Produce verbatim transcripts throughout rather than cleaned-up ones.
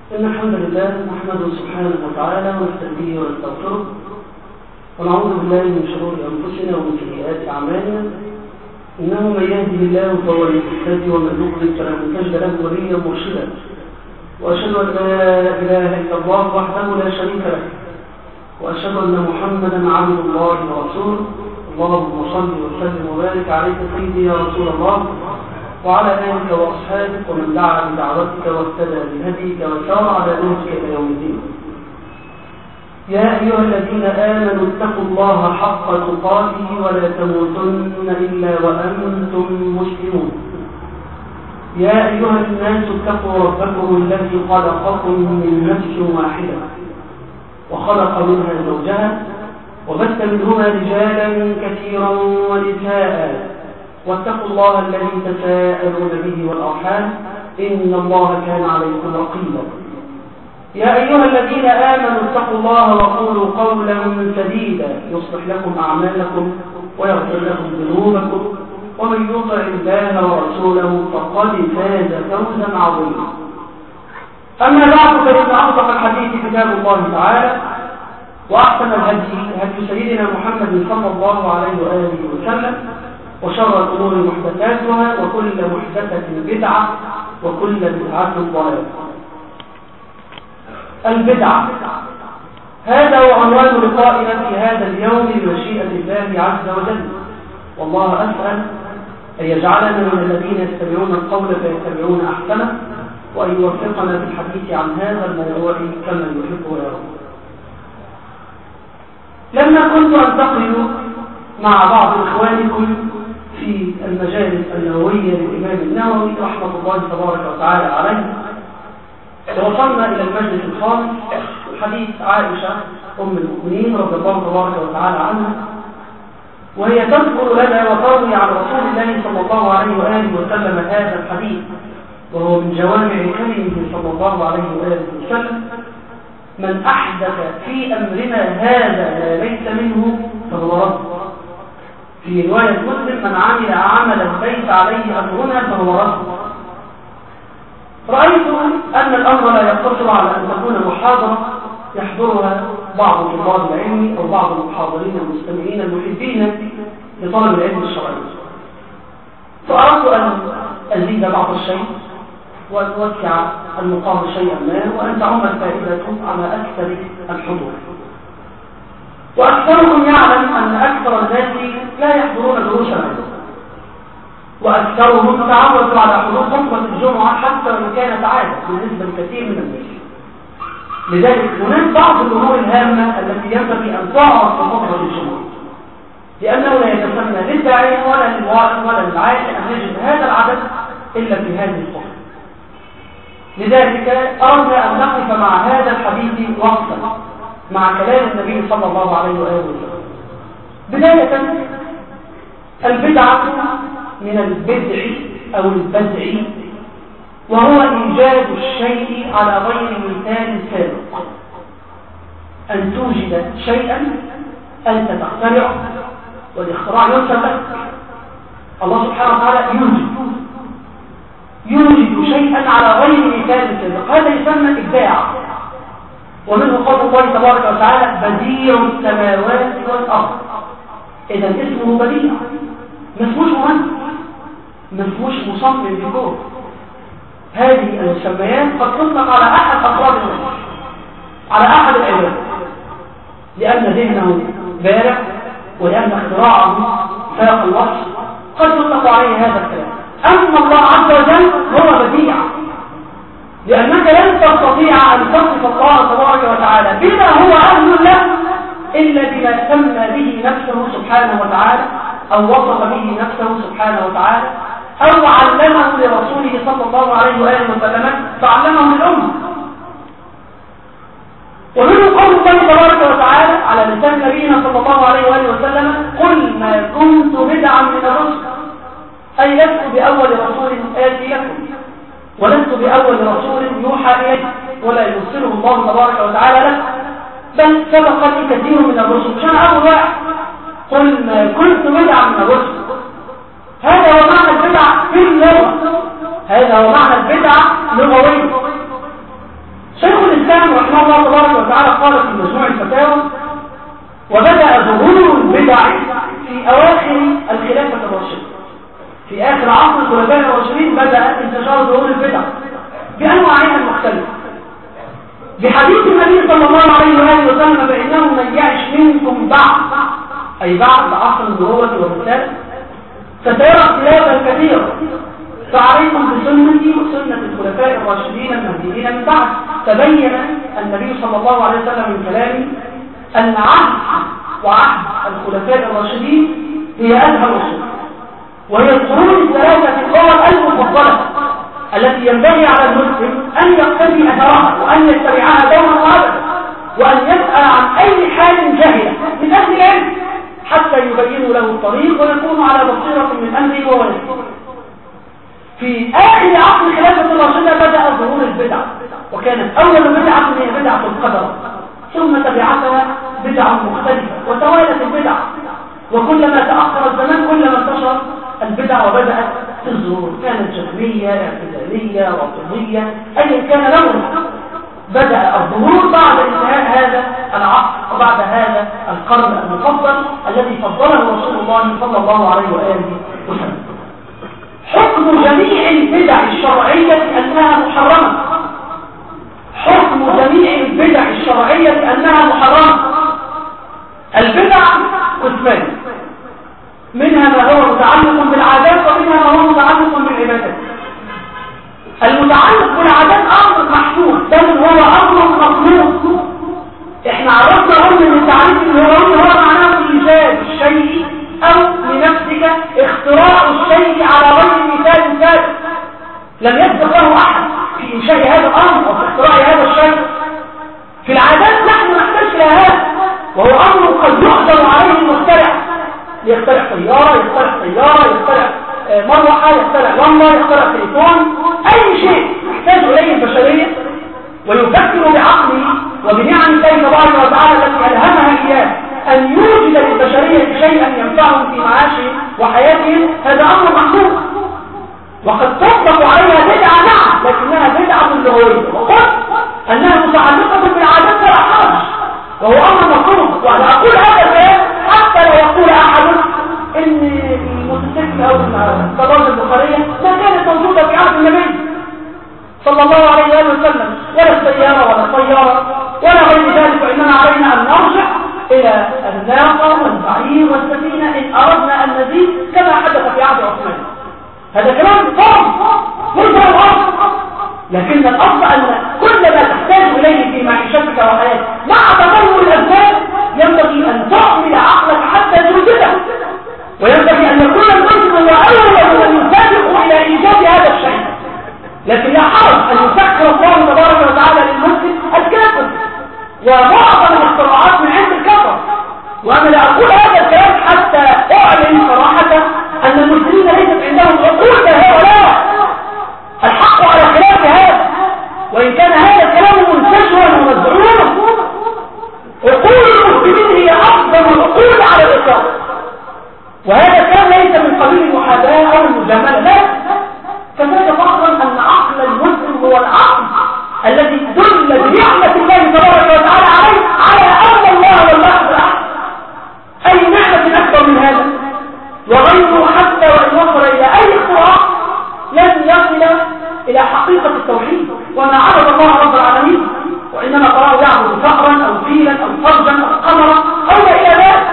إن الحمد لله نحمده سبحانه وتعالى ونستهديه ونستغفره ونعوذ بالله من شرور أنفسنا ومن سيئات أعمالنا. إنه من يهده الله فهو المهتدي ومن يضلل فلن تجد له وليا مرشدا. وأشهد أن لا إله إلا الله وحده لا شريك له، وأشهد أن محمدا عبد الله ورسوله. اللهم صل وسلم وبارك عليك سيدي يا رسول الله وعلى آلك وأصحابك ومن دعا بدعوتك واهتدى بهديك وسار على نهجك إلى يوم الدين. يا أيها الذين آمنوا اتقوا الله حق تقاته ولا تموتن إلا وأنتم مسلمون. يا أيها الناس اتقوا ربكم الذي خلقكم من نفس واحدة وخلق منها زوجها وبث منهما رجالا كثيرا ونساء، واتقوا الله الذي تساءلون به والأرحام إن الله كان عليكم رقيبا. يا أيها الذين آمنوا اتقوا الله وقولوا قولا سديدا يصلح لكم أعمالكم ويغفر لكم ذنوبكم، ومن يطع الله ورسوله فقد فاز فوزا عظيما. أما بعد، فإن أصدق الحديث كتاب الله تعالى، وأحسن الهدي هدي سيدنا محمد صلى الله عليه وآله وسلم، وشر الأمور محدثاتها وكل محدثة بدعة وكل بدعة ضلالة. البدعة، هذا هو عنوان لقائنا في هذا اليوم بمشيئة الله عز وجل. والله أسأل أن يجعلنا من الذين يستمعون القول فيتبعون أحسنه، وأن يوفقنا في الحديث عن هذا الموضوع كما يحب ويرضى. لما كنت أنتقل مع بعض إخوانكم في المجالس النووية للإمام النووي رحمة الله تبارك وتعالى عليه، ووصلنا إلى المجلس الخامس، حديث عائشة أم المؤمنين رضي الله تبارك وتعالى عنها، وهي تذكر لنا وتروي عن رسول الله صلى الله عليه وآله وسلم هذا الحديث، وهو من جوامع كلمه صلى الله عليه وآله وسلم: من أحدث في أمرنا هذا ما ليس منه فهو رد. في رواية مسلم: من عمل عملا ليس عليه أمرنا فهو رد. رأيت أن الأمر لا يقتصر على أن تكون محاضرة يحضرها بعض طلاب العلم أو بعض المحاضرين المستمعين المحبين لطلب العلم الشرعي، فأردت أن أزيد بعض الشيء وأن أوسع المقام شيئا ما، وأن تعم الفائدة على أكثر الحضور. وأكثركم يعلم أن أكثر الناس لا يحضرون دروس العلم، وأكثرهم تعودوا على حضور خطبة الجمعة حتى وإن كانت عادة بالنسبة لكثير من الناس. لذلك هناك بعض الأمور الهامة التي ينبغي أن تعرف في خطبة الجمعة، لأنه لا يتسمى للداعية ولا للواعظ ولا للعالم أن يجد هذا العدد إلا في هذه الخطبة. لذلك أردنا أن نقف مع هذا الحديث وقفا مع كلام النبي صلى الله عليه وآله وسلم. بداية، البدعة من البدع أو البدع، وهو إيجاد الشيء على غير مثال سابق. أن توجد شيئا أنت تخترعه، والاختراع ينسب لك. الله سبحانه وتعالى يوجد يوجد شيئا على غير مثال سابق، هذا يسمى إبداع. ومنه قول الله تبارك وتعالى: بديع السماوات والأرض. إذا اسمه بديع، ما اسموش مهندس، ما اسموش مصمم ديكور. هذه المسميات قد تطلق على أحد أفراد الناس، على أحد العباد، لأن ذهنه بارع ولأن اختراعه فاق الوصف، قد يطلق عليه هذا الكلام. أما الله عز وجل هو بديع، لأنك لن تستطيع أن تصف الله تبارك وتعالى بما هو أهل له إلا بما سمى به نفسه سبحانه وتعالى، أو وصف به نفسه سبحانه وتعالى، أو علمه لرسوله صلى الله عليه وآله وسلم فعلمه الأمة. ومنه قول الله تبارك وتعالى على لسان نبينا صلى الله عليه وآله وسلم: قل ما كنت بدعا من الرسل، أي لست بأول رسول آتي لكم، ولست بأول رسول يوحى إليه ولا يرسله الله تبارك وتعالى لك، بل سبق لي كثير من الرسل، مش أنا أول واحد. قل ما كنت بدعا من الرسل، هذا هو معنى البدعة في اللغة، هذا هو معنى البدعة لغويا. الإسلام رحمه الله تبارك وتعالى قال في مجموع الفتاوى: وبدأ ظهور البدع في أواخر الخلافة الراشدة. في آخر عصر الخلفاء الراشدين بدأ انتشار ظهور البدع بأنواعها المختلفة. بحديث النبي صلى الله عليه وآله وسلم: فإنه من يعش منكم بعد، أي بعد عصر النبوة والرسالة، فترى اختلافا كثيرا، فعليكم بسنتي وسنة الخلفاء الراشدين المهديين من بعد. تبين النبي صلى الله عليه وسلم من كلامه أن عهد وعهد الخلفاء الراشدين هي أزهى الأصول، وهي القرون الثلاثة الأول المفضلة التي ينبغي على المسلم أن يقتدي أثرها وأن يتبعها دوما وأبدا، وأن يسأل عن أي حال جاهلة من أهل العلم حتى يبينوا له الطريق ويكونوا على بصيرة من أمره وولده. في آخر عصر الخلافة الراشدة بدأ ظهور البدع، وكانت أول بدعة هي بدعة القدر، ثم تبعتها بدع مختلفة وتوالت البدع، وكلما تأخر الزمان كلما انتشر البدع وبدأت الظهور، كانت جهمية، اعتزالية، رافضية، أيا كان لونها. بدأ الظهور بعد انتهاء هذا العصر وبعد هذا القرن المفضل الذي فضله رسول الله صلى الله عليه وآله وسلم. حكم جميع البدع الشرعية أنها محرمة. حكم جميع البدع الشرعية أنها محرمة. البدع قسمان: منها ما هو متعلق بالعادات ومنها ما هو متعلق بالعبادات. المتعلق بالعادات أمر محدود، بل هو أمر مطلوب. احنا عرفنا قلنا ان التعريف اللغوي هو معناه إيجاد الشيء أو لنفسك اختراع الشيء على غير مثال ثابت لم يسبق له أحد في إنشاء هذا الأمر أو في اختراع هذا الشيء. في العادات نحن نحتاج إلى هذا، وهو أمر قد يقدر عليه المخترع، يخترع طيارة، يخترع طيارة، يخترع مروحة، يخترع لمبة، يخترع تليفون، أي شيء يحتاج إليه البشرية ويفكر بعقله وبنعم الله تبارك وتعالى التي ألهمها إياه أن يوجد للبشرية شيئا ينفعهم في معاشهم وحياتهم. هذا أمر محدود، وقد تطلق عليها بدعة نعم، لكنها بدعة لغوية، وقلت أنها متعلقة بالعادات فلا حرج، وهو أمر مفروض. وأنا أقول هذا الكلام حتى لا يقول أحد إن الموتوسيكل أو الطرازة البخارية ما كانت موجودة في عهد النبي صلى الله عليه وسلم، ولا السيارة ولا الطيارة ولا غير ذلك، وإنما علينا أن نرجع إلى الناقة والبعير والسفينة إن أردنا أن نزيد كما حدث في عهد عثمان. هذا كلام فرض فرض الأصل، لكن الأصل أن كل ما تحتاج إليه في معيشتك وحياتك مع تطور الأسباب ينبغي أن تعمل عقلك حتى توجده، وينبغي أن يكون المسلم هو أول من يسابق إلى إيجاد هذا الشيء. لكن لا حرج أن يسخر الله تبارك وتعالى للمسلم الكافر ومعظم الاختراعات من عند الكفر. وأنا لا أقول هذا الكلام حتى أعلن صراحة أن المسلمين ليست عندهم عقول كهؤلاء، الحق على خلاف هذا، وإن كان هذا الكلام منتشرا ومزعوما. عقول المسلمين هي أفضل العقول على الإطلاق، وهذا الكلام ليس من قبيل المحاباة أو المجاملة، لا، كذلك فخرا أن عقل المسلم هو العقل الذي دل بنعمة الله تبارك وتعالى عليه على أن الله هو الواحد الأحد. أي نعمة أكبر من هذا؟ وغيره حتى وإن وصل إلى أي اختراع لن يصل إلى حقيقة التوحيد وما عبد الله رب العالمين، وإنما قرأوا يعبد فقرا أو فيلا أو فرجا أو قمرا أو إلى ذلك.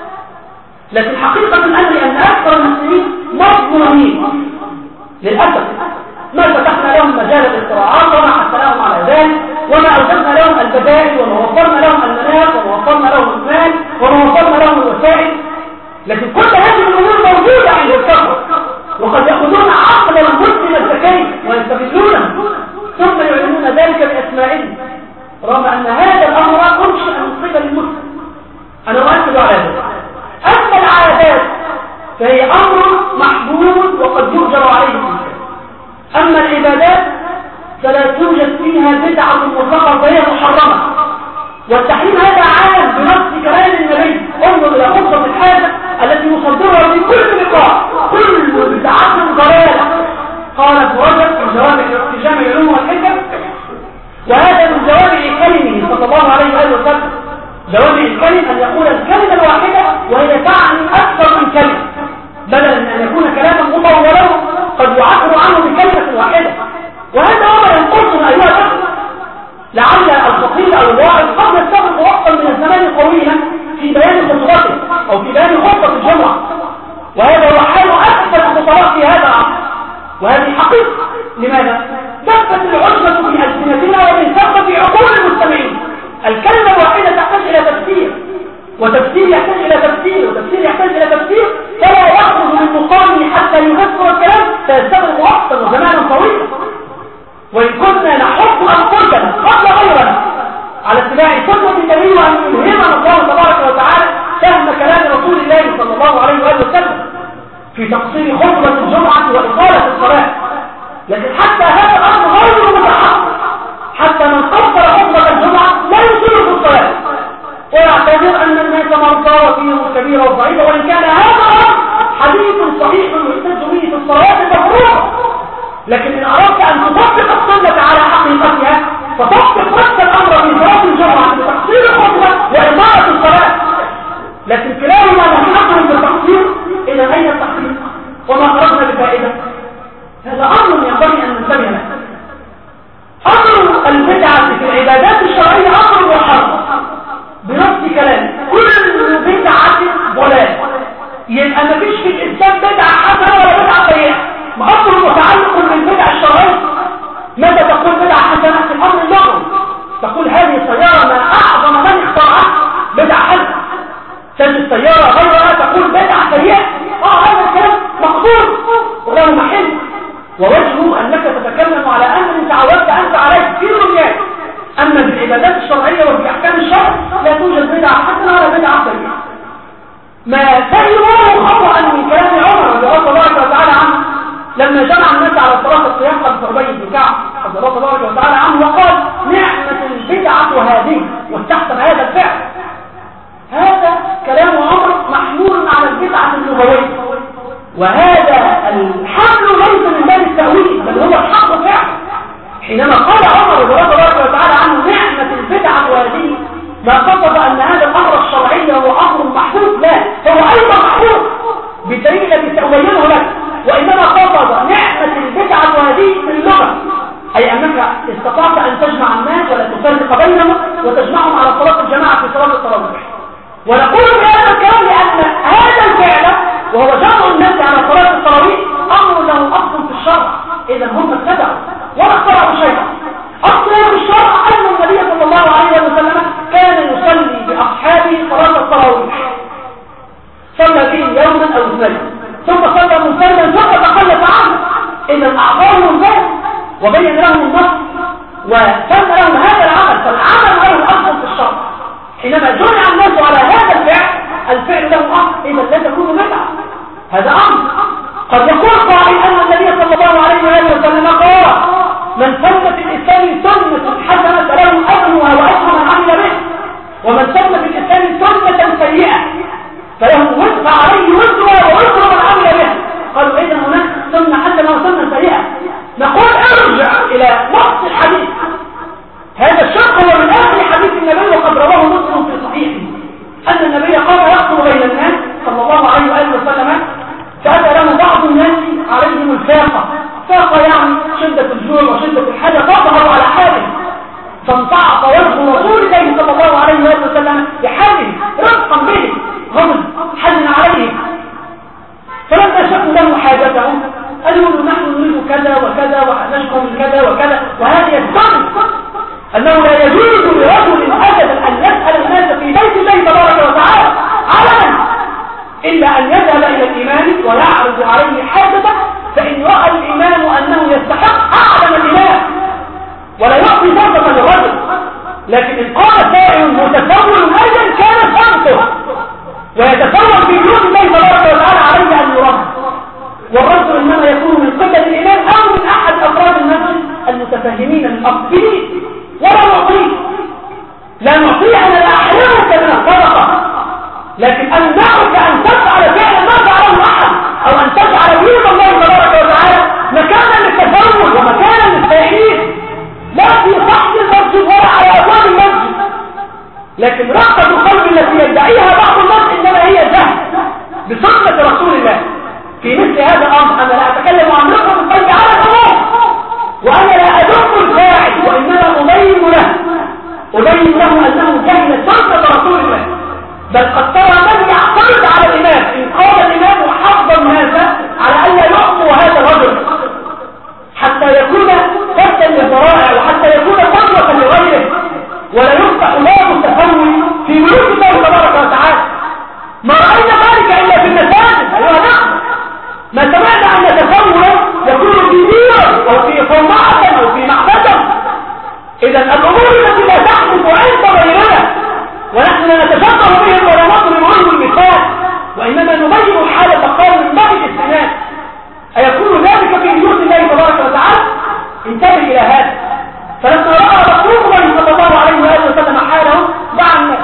لكن حقيقة الأمر أن أكثر المسلمين مظلومين للأسف، ما فتحنا لهم مجال الاختراعات وما حثناهم على ذلك وما أوجدنا لهم البدائل وما وفرنا لهم المناخ وما وفرنا لهم المال وما وفرنا لهم الوسائل. لكن كل هذه الأمور موجودة عند الكفر، وقد يأخذون عقل المسلم الذكي ويستغلونه ثم يعلنون ذلك بأسمائهم، رغم أن هذا الأمر أنشئ من قبل المسلم. أنا أؤكد على ذلك. أما العادات فهي أمر محدود وقد يؤجر عليه الإنسان. أما العبادات فلا توجد فيها بدعة مطلقة وهي محرمة، والتحريم هذا عام بنص كلام النبي. انظر إلى خطة الحاجة التي نصدرها في كل لقاء: كل بدعة ضلالة. قال ابن رجب في جوامع العلوم والحكم، وهذا من جوامع الله عليه وآله وسلم. جوامع الكلم أن يقول الكلمة الواحدة وهي تعني أكثر من كلمة، بدلا من أن يكون كلاما مطولا قد يعبر عنه بكلمة واحدة. وهذا أمر ينقصنا أيها الأخوة، لعل الخطيب أو الواعظ قد يستغرق وقتا من الزمان طويلا في بيان خطبته أو في بيان خطبة الجمعة، وهذا هو حال أكثر الخطباء في هذا العصر، وهذه حقيقة. لماذا؟ ثبت العجبة في ألسنتنا ومن ثبت في عقول المستمعين. الكلمة الواحدة تحتاج إلى تفسير، وتفسير يحتاج إلى تفسير، وتفسير يحتاج إلى تفسير، فلا يخرج من مقامه حتى يفسر الكلام فيستغرق وقتا وزمانا طويلا. وإن كنا نحب أنفسنا قبل غيرنا على اتباع سنة النبي وأن يلهمنا الله تبارك وتعالى فهم كلام رسول الله صلى الله عليه وآله وسلم في تقصير خطبة الجمعة وإطالة الصلاة، لكن حتى هذا الأمر غير متحقق، حتى من قصر خطبة الجمعة لا يصير في الصلاة ويعتبر أن الناس مرضى وفيهم الكبيرة والضعيفة، وإن كان هذا حديث صحيح يحتج به في الصلاة المفروضة. لكن إن أردت أن تطبق السنة على حقيقتها فتطبق نفس الأمر في صلاة الجمعة بتقصير الخطبة وإطالة الصلاة، لكن كلاهما منحصر بالتقصير. إذا أين التحقيق وما خرجنا بفائدة؟ هذا أمر ينبغي أن ننتبه له. أمر البدعة في العبادات الشرعية أمر وحرم بنص كلام، كل بدعة ضلال. يبقى ما فيش في الإسلام بدعة حسنة ولا بدعة سيئة، أمر متعلق بالبدعة الشرعية. ماذا تقول بدعة حسنة؟ في الأمر اللغوي تقول هذه السيارة ما أعظم من اخترعها بدعة حسنة. تجد سيارة غيرها تقول بدعة سيئة. اه هذا الكلام مقبول وله محل، ووجهه أنك تتكلم على أمر تعودت أنت عليه في دنياك. أما بالعبادات الشرعية وبأحكام الشرع لا توجد بدعة حسنة ولا بدعة سيئة. ما فهموه خطأ من كلام عمر رضي الله تبارك وتعالى عنه لما جمع الناس على صلاة القيام خلف أبي بن كعب رضي الله تبارك وتعالى عنه وقال نعمة البدعة هذه، واستحسن هذا الفعل. هذا كلام عمر محمول على البدعة اللغوية، وهذا الحمل ليس من باب التأويل بل هو الحق فعلا. حينما قال عمر رضي الله تبارك وتعالى عنه نعمة البدعة هذه ما قصد أن هذا الأمر الشرعي هو أمر محفوظ، لا هو أيضا محفوظ بالدليل الذي سأبينه لك، وإنما قصد نعمة البدعة هذه في اللغة، أي أنك استطعت أن تجمع الناس ولا تفرق بينهم وتجمعهم على صلاة الجماعة في صلاة التراويح. ونقول بهذا الكلام لأن هذا الفعل وهو جمع الناس على صلاة التراويح أمر له أصل في الشرع، إذا هم ابتدعوا ولا اخترعوا شيئا. أصل في الشرع أن النبي صلى الله عليه وسلم كان يصلي بأصحابه صلاة التراويح، صلى فيه يوما أو اثنين ثم صلى منفردا ثم تخلف عنه، إذا أعطاهم ذلك وبين لهم النص وسن لهم هذا العمل، فالعمل له أصل في الشرع. حينما جمع الناس على هذا الفعل الفعل له أصل، إذا لا تكون بدعة. هذا أمر قد يقول قائل أن النبي صلى الله عليه وآله وسلم قال من سن في الإسلام سنة حسنة فله أجرها وأجر من عمل به، ومن سن في الإسلام سنة سيئة فله وزر عليه وزرها ووزر من عمل به. قالوا إذا هناك سنة حسنة وسنة سيئة. نقول ارجع إلى نص الحديث، هذا الشق هو من آخر حديث النبي وقد رواه مسلم في صحيحه أن النبي قال يخطب بين الناس صلى الله عليه وآله وسلم فأتى له بعض الناس عليهم الفاقة، فاقة يعني شدة الجوع وشدة الحاجة تظهر على حاله، فانطعق وجه رسول الله صلى الله عليه وآله وسلم بحاله رفقا به غمز حزن عليه. فلما شكوا له حاجتهم قالوا له نحن نريد كذا وكذا ونشكو من كذا وكذا، وهذا يستعمل أنه لا يجوز لرجل أبدا أن يسأل الناس في بيت الله تبارك وتعالى علنا إلا أن يذهب إلى الإمام ويعرض عليه حاجته، فإن رأى الإمام أنه يستحق أعلم الإمام ولا يعطي فرصة للرجل. لكن إن قال سائل متسول أيضا كان صمته ويتسول في بيوت الله تبارك وتعالى عليه أن يرد، والرجل إنما يكون من قبل الإمام أو من أحد أفراد المسجد المتفهمين المقبلين، ولا نعطيه لا نعطيه أن الأحيان من الصدقة، لكن أمنعك أن تفعل فعلا ما فعله أحد أو أن تجعل بيوت الله تبارك وتعالى مكانا للتفول ومكانا للتأخير، لا في صحن المسجد ولا على أبواب المسجد، بل قد ترى من يعترض على الإمام إن قال الإمام وحفظا هذا على أن لا يعطوا هذا الرجل حتى يكون فتى للذرائع وحتى يكون قدوة لغيره، ولا يفتح باب التفوه في بيوت الله تبارك وتعالى. ما رأينا ذلك إلا في المساجد. أيها نحن ما سمعنا أن التفوه يكون في دير أو في صومعة أو في معبدا. إذا الأمور التي لا تحدث عند غيرنا ونحن نتشبه بهم ولا نضرب عنه المثال، وإنما نبين حالة قوم من بعد السنات. أيكون ذلك في بيوت الله تبارك وتعالى؟ انتبه إلى هذا. فلما رأى رسول الله صلى الله عليه وآله وسلم حالهم دعا الناس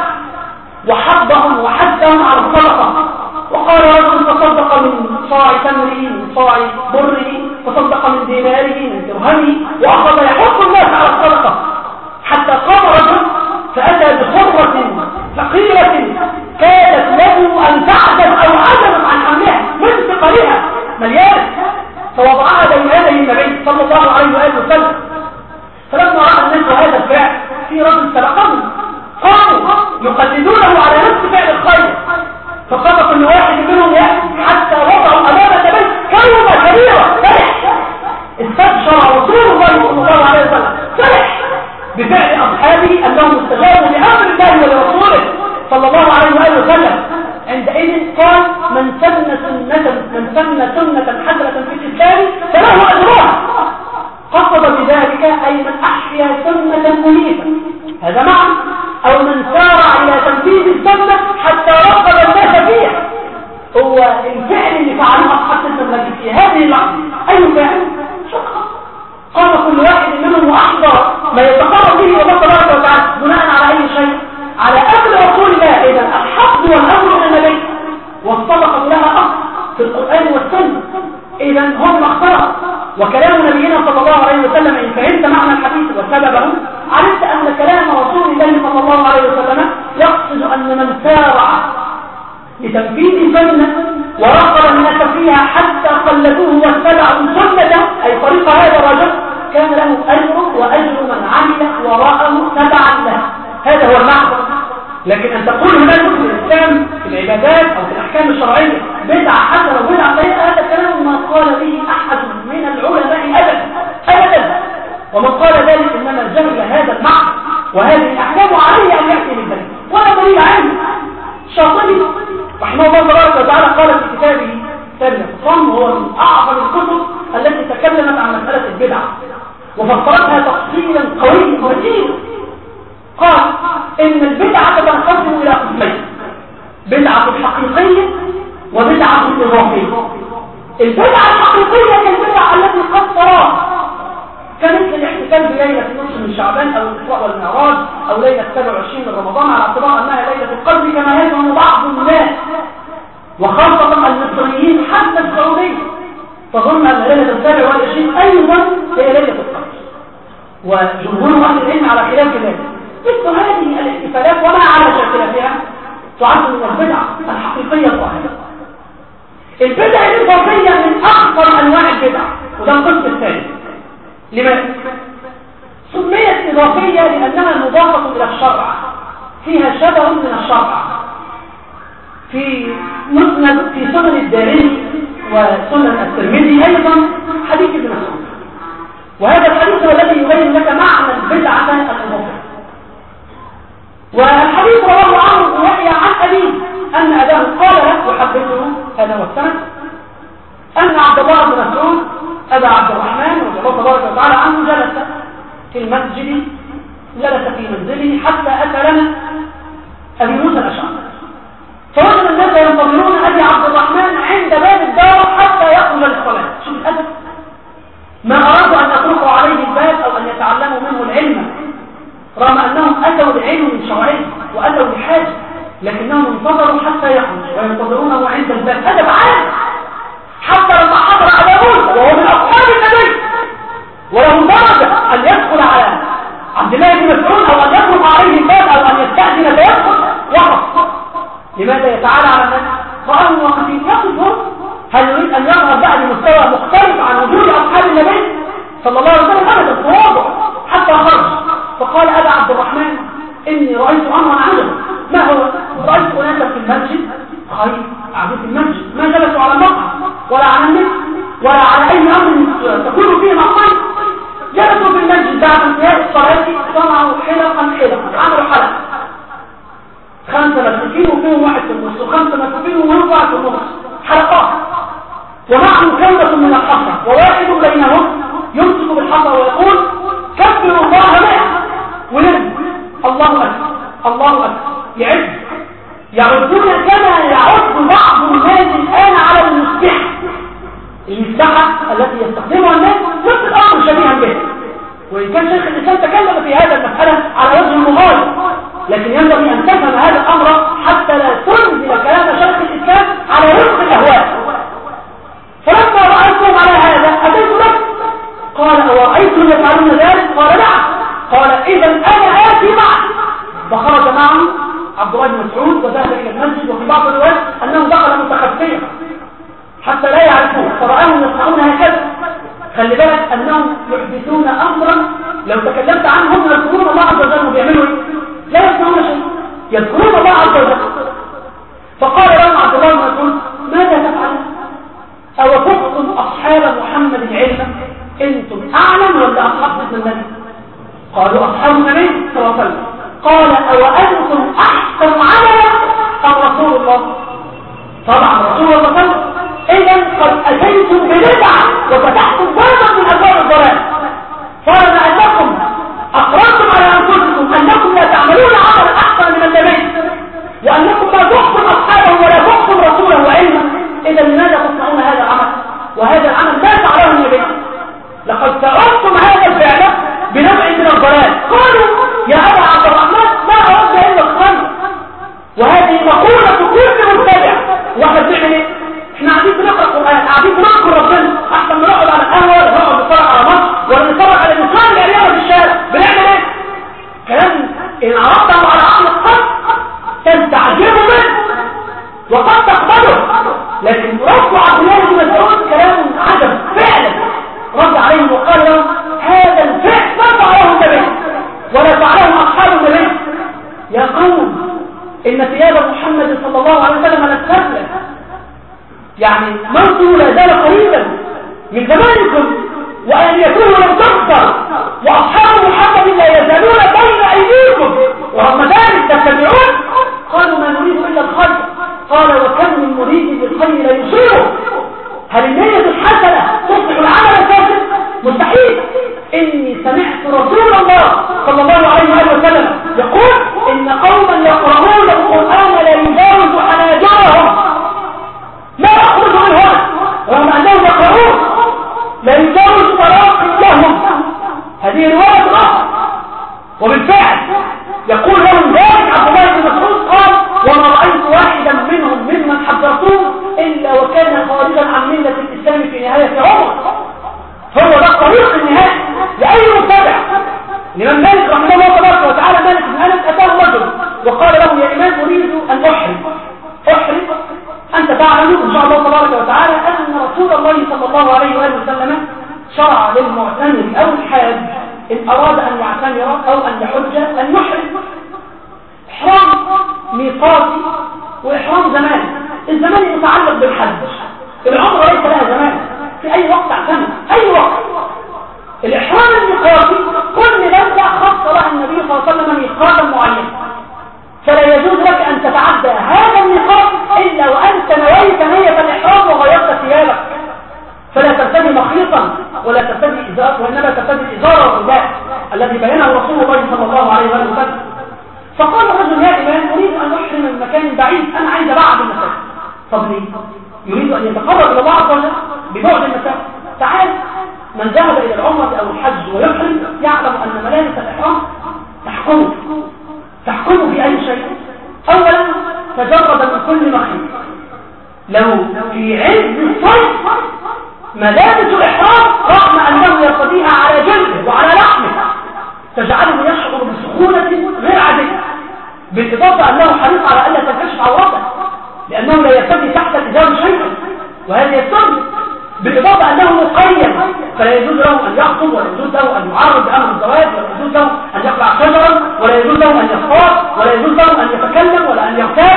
وحضهم وحثهم على الصدقة، وقال رجل تصدق من صاع تمره من صاع بره، تصدق من ديناره من درهمه، وأخذ يحث الناس على الصدقة حتى قام رجل فأتى بحرة ثقيلة كادت له أن تعجز أو عجزت عن حملها من ثقلها مليانة، فوضعها بين يدي النبي صلى الله عليه وآله وسلم. فلما رأى الناس هذا الفعل في رجل سبقهم قاموا يقلدونه على نفس فعل الخير، فقام كل واحد منهم يأتي حتى وضعوا أمام النبي كلمة كبيرة فرح. استبشر رسول الله صلى الله عليه وسلم فرح بفعل أصحابه أنهم استجابوا لأمر الله ولرسوله صلى الله عليه وآله وسلم. عندئذ قال من سن سنة من سن سنة حسنة في الإسلام فله أجرها. قصد بذلك أي من أحيا سنة منيفة، هذا معنى، أو من سارع إلى تنفيذ السنة حتى رغب الناس فيها. هو الفعل اللي فعله أصحاب السنة في هذه اللحظة أي فعل؟ شكرا. قام كل واحد منهم وأحضر ما يتقرب به الله تبارك وتعالى بناء على أي شيء؟ على أمر رسول الله. إذا الحفظ والأمر من النبي والصدقة لها أصل في القرآن والسنة. إذا هم اختاروا، وكلام نبينا صلى الله عليه وسلم إن فهمت معنى الحديث وسببه عرفت أن كلام رسول الله صلى الله عليه وسلم يقصد أن من سارع لتنفيذ سنة ورغب الناس فيها حتى قلدوه واتبعوا سنته أي طريق هذا الرجل كان له أجر وأجر من عمل وراءه تبعا له. هذا هو المعنى. لكن أن تقول هناك في الإسلام في العبادات أو في الأحكام الشرعية بدعة حسنة وبدعة سيئة، هذا كلام ما قال به أحد من العلماء أبدا أبدا. ومن قال ذلك إنما جهل هذا المعنى وهذه الأحكام عليه أن يأتي بالدليل ولا دليل عنه. الشاطبي رحمه الله تبارك وتعالى قال في كتابه كتاب الاعتصام، وهو من أعظم الكتب التي تكلمت عن مسألة البدعة وفسرتها تفصيلا قويا متين. قال إن البدعة تنقسم إلى قسمين: بدعة حقيقية وبدعة إضافية. البدعة الحقيقية هي البدعة التي قد تراها كمثل الاحتفال بليلة نصف من شعبان أو الإسراء والمعراج أو ليلة سبعة وعشرين من رمضان على اعتبار أنها ليلة القدر كما يزعم بعض الناس وخاصة المصريين حتى السعودية تظن أن ليلة السابع والعشرين أيضا هي ليلة القدر، وجمهور أهل العلم على خلاف ذلك. مثل هذه الاحتفالات وما على شكلها تعد من البدع الحقيقية الظاهرة. البدع الإضافية من أخطر أنواع البدع، وده القسم الثاني. لماذا؟ سميت إضافية لأنها مضافة إلى الشرع، فيها شبه من الشرع. في مسند في سنن الدارمي وسنن الترمذي أيضا حديث ابن مسعود، وهذا الحديث هو الذي يبين لك معنى البدعة الإضافية. والحديث رواه عنه يحيى عن أبيه أن أباه قال له يحدثه هذا والسند أن عبد الله بن مسعود أبا عبد الرحمن رضي الله تبارك وتعالى عنه جلس في المسجد، جلس في منزله حتى أتى لنا أبي موسى الأشعري، فوجد الناس ينتظرون أبي عبد الرحمن عند باب الدار حتى يخرج للصلاة. شوف الأدب، ما أرادوا أن يطرقوا عليه الباب أو أن يتعلموا منه العلم، رغم أنهم أتوا لعلم شرعي وأتوا لحاجة، لكنهم انتظروا حتى يخرج وينتظرونه عند الباب. أدب عام. حتى لما حضر أبا موسى وهو من أصحاب النبي وله درجة أن يدخل على عبد الله بن مسعود أو أن يطرق عليه الباب أو أن يستأذن فيدخل، وقف. لماذا يتعالى على الناس؟ فقالوا وقفين يقفهم. هل يريد أن يظهر بقى بمستوى مختلف عن وجود أصحاب النبي صلى الله عليه وسلم؟ أبدا، تواضع حتى خرج. فقال أبا عبد الرحمن إني رأيت أمرا عجبا. ما هو؟ رأيت أناسا كده عملوا حلقة خمسة مسؤولين وفيهم واحد في النص وخمسة مسؤولين وفيهم واحد في النص حلقات ومعهم كلمة من الحصى وواحد بينهم يمسك بالحصى ويقول كبروا الله مئة ولم الله أكبر الله أكبر يعد يعدون كما يعد بعض الناس الآن على المسبحة المسبحة التي يستخدمها الناس نفس الأمر شبيها به وإن كان شيخ الإسلام تكلم في هذا المسألة على وجه المغاير لكن ينبغي أن تفهم هذا الأمر حتى لا تنزل كلام شيخ الإسلام على وفق الأهواء. فلما رأيتم على هذا أتيت لك قال أورأيتم يفعلون ذلك؟ قال نعم. قال إذا أنا آتي معك. فخرج معه عبد الله بن مسعود وذهب إلى المسجد وفي بعض الروايات أنه دخل متخفيا حتى لا يعرفوه فرآهم يصنعون هكذا. خلي بالك أنهم يحدثون أمرا لو تكلمت عنهم يذكرون الله عز وجل وبيعملوا إيه؟ لا يسمعون شيء يذكرون الله عز وجل. فقال لهم عبد الله بن مسعود ماذا تفعلون؟ أو تخطب أصحاب محمد علما أنتم أعلم ولا أصحاب ابن النبي؟ قالوا أصحاب النبي صلى الله عليه وسلم. قال أو أنتم أحسن عملا أم رسول الله؟ طبعا رسول الله صلى الله عليه وسلم. إذا قد أتيتم ببدعة وفتحتم بابا من أبواب الضلال. فرض أنكم أقررتم على أنفسكم أنكم لا تعملون عملا أحسن من النبي وأنكم لا تخطم أصحابه ولا تخطم رسوله علما. إذا لماذا تصنعون هذا العمل؟ وهذا العمل ما فعله النبي. لقد تركتم هذا الفعل بنوع من الضلال. قالوا يا أبا عبد الرحمن ما أردنا إلا الخير. وهذه مقولة كل مبتدع. واحد بيعمل إيه؟ احنا قاعدين بنقرأ القرآن قاعدين بنذكر ربنا أحسن ما نقعد على القهوة ولا نقعد نتفرج على ماتش ولا نتفرج على الإنسان اللي قاعدين في الشارع. بنعمل إيه؟ كلام إن عرضته على عقل القلب تستعجبه منه وقد تقبله. لكن رد عبد الله بن مسعود كلام عجب فعلا. رد عليهم وقال لهم هذا الفعل ما فعله النبي ولا فعله أصحاب النبي. يا قوم إن ثياب محمد صلى الله عليه وسلم نتسلم يعني موته لا زال قريبا من زمانكم وآليته لم تخسر وأصحاب محمد لا يزالون بين أيديكم ورغم ذلك تتبعون. قالوا ما نريد إلا الخير. قال وكم من مريد بالخير لا يصيره. هل النية الحسنة تصلح العمل الفاسد؟ مستحيل. إني سمعت رسول الله صلى الله عليه وآله وسلم يقول إن قوما يقرؤون القرآن لا يجاوز حناجرهم ما يخرج من هنا رغم أنهم يقرؤون لا يجاوز تراقي لهم. هذه رواية أخرى. وبالفعل يقول لهم ذلك عبد الله بن مسعود قال وما رأيت واحدا منهم ممن حذرتوه إلا وكان خارجا عن ملة الإسلام في نهاية عمره. هو ده الطريق النهائي لأي مبتدع. الإمام مالك رحمه الله تبارك وتعالى مالك بن أنس أتاه رجل وقال له يا إمام أريد أن أحرم. أحرم أنت تعلم إن شاء الله تبارك وتعالى أن رسول الله صلى الله عليه وآله وسلم شرع للمعتمر أو الحاج إن أراد أن يعتمر أو أن يحج أن يحرم. إحرام ميقاتي وإحرام زمان. الزمان يتعلق بالحج. العمر ليس لها زمان في أي وقت اعتمر أي وقت. الإحرام الميقاتي كل بلدة خاص لها النبي صلى الله عليه وسلم ميقاتا معينا فلا يجوز لك أن تتعدى هذا الميقات إلا وأنت نويت نية الإحرام وغيرت ثيابك. فلا ترتدي مخيطا ولا ترتدي إزار وإنما ترتدي الإزار والرداء الذي بينه رسول الله صلى الله عليه وسلم. فقال الرجل يا إمام أريد أن أحرم من مكان بعيد أنا عايز أبعد المسافة. طب ليه؟ يريد أن يتقرب إلى الله عز وجل ببعد المسافة. تعال من ذهب إلى العمرة أو الحج ويحرم يعلم أن ملابس الإحرام تحكمه تحكمه في أي شيء. أولا تجرد من كل مخيط. لو في عز الصيف ملابس الإحرام رغم أنه يرتديها على جلده وعلى لحمه تجعله يشعر بسخونة غير عادية. بالإضافة أنه حريص على ألا تنكشف عورته لأنه لا يرتدي تحت الإزار شيئا وهذا يسترد. بالإضافة أنه مقيم فلا يجوز له أن يخطب ولا يجوز له أن يعرض بأمر الزواج ولا يجوز له أن يقلع شجرا ولا يجوز له أن يصطاد ولا يجوز له أن يتكلم ولا أن يغتاب.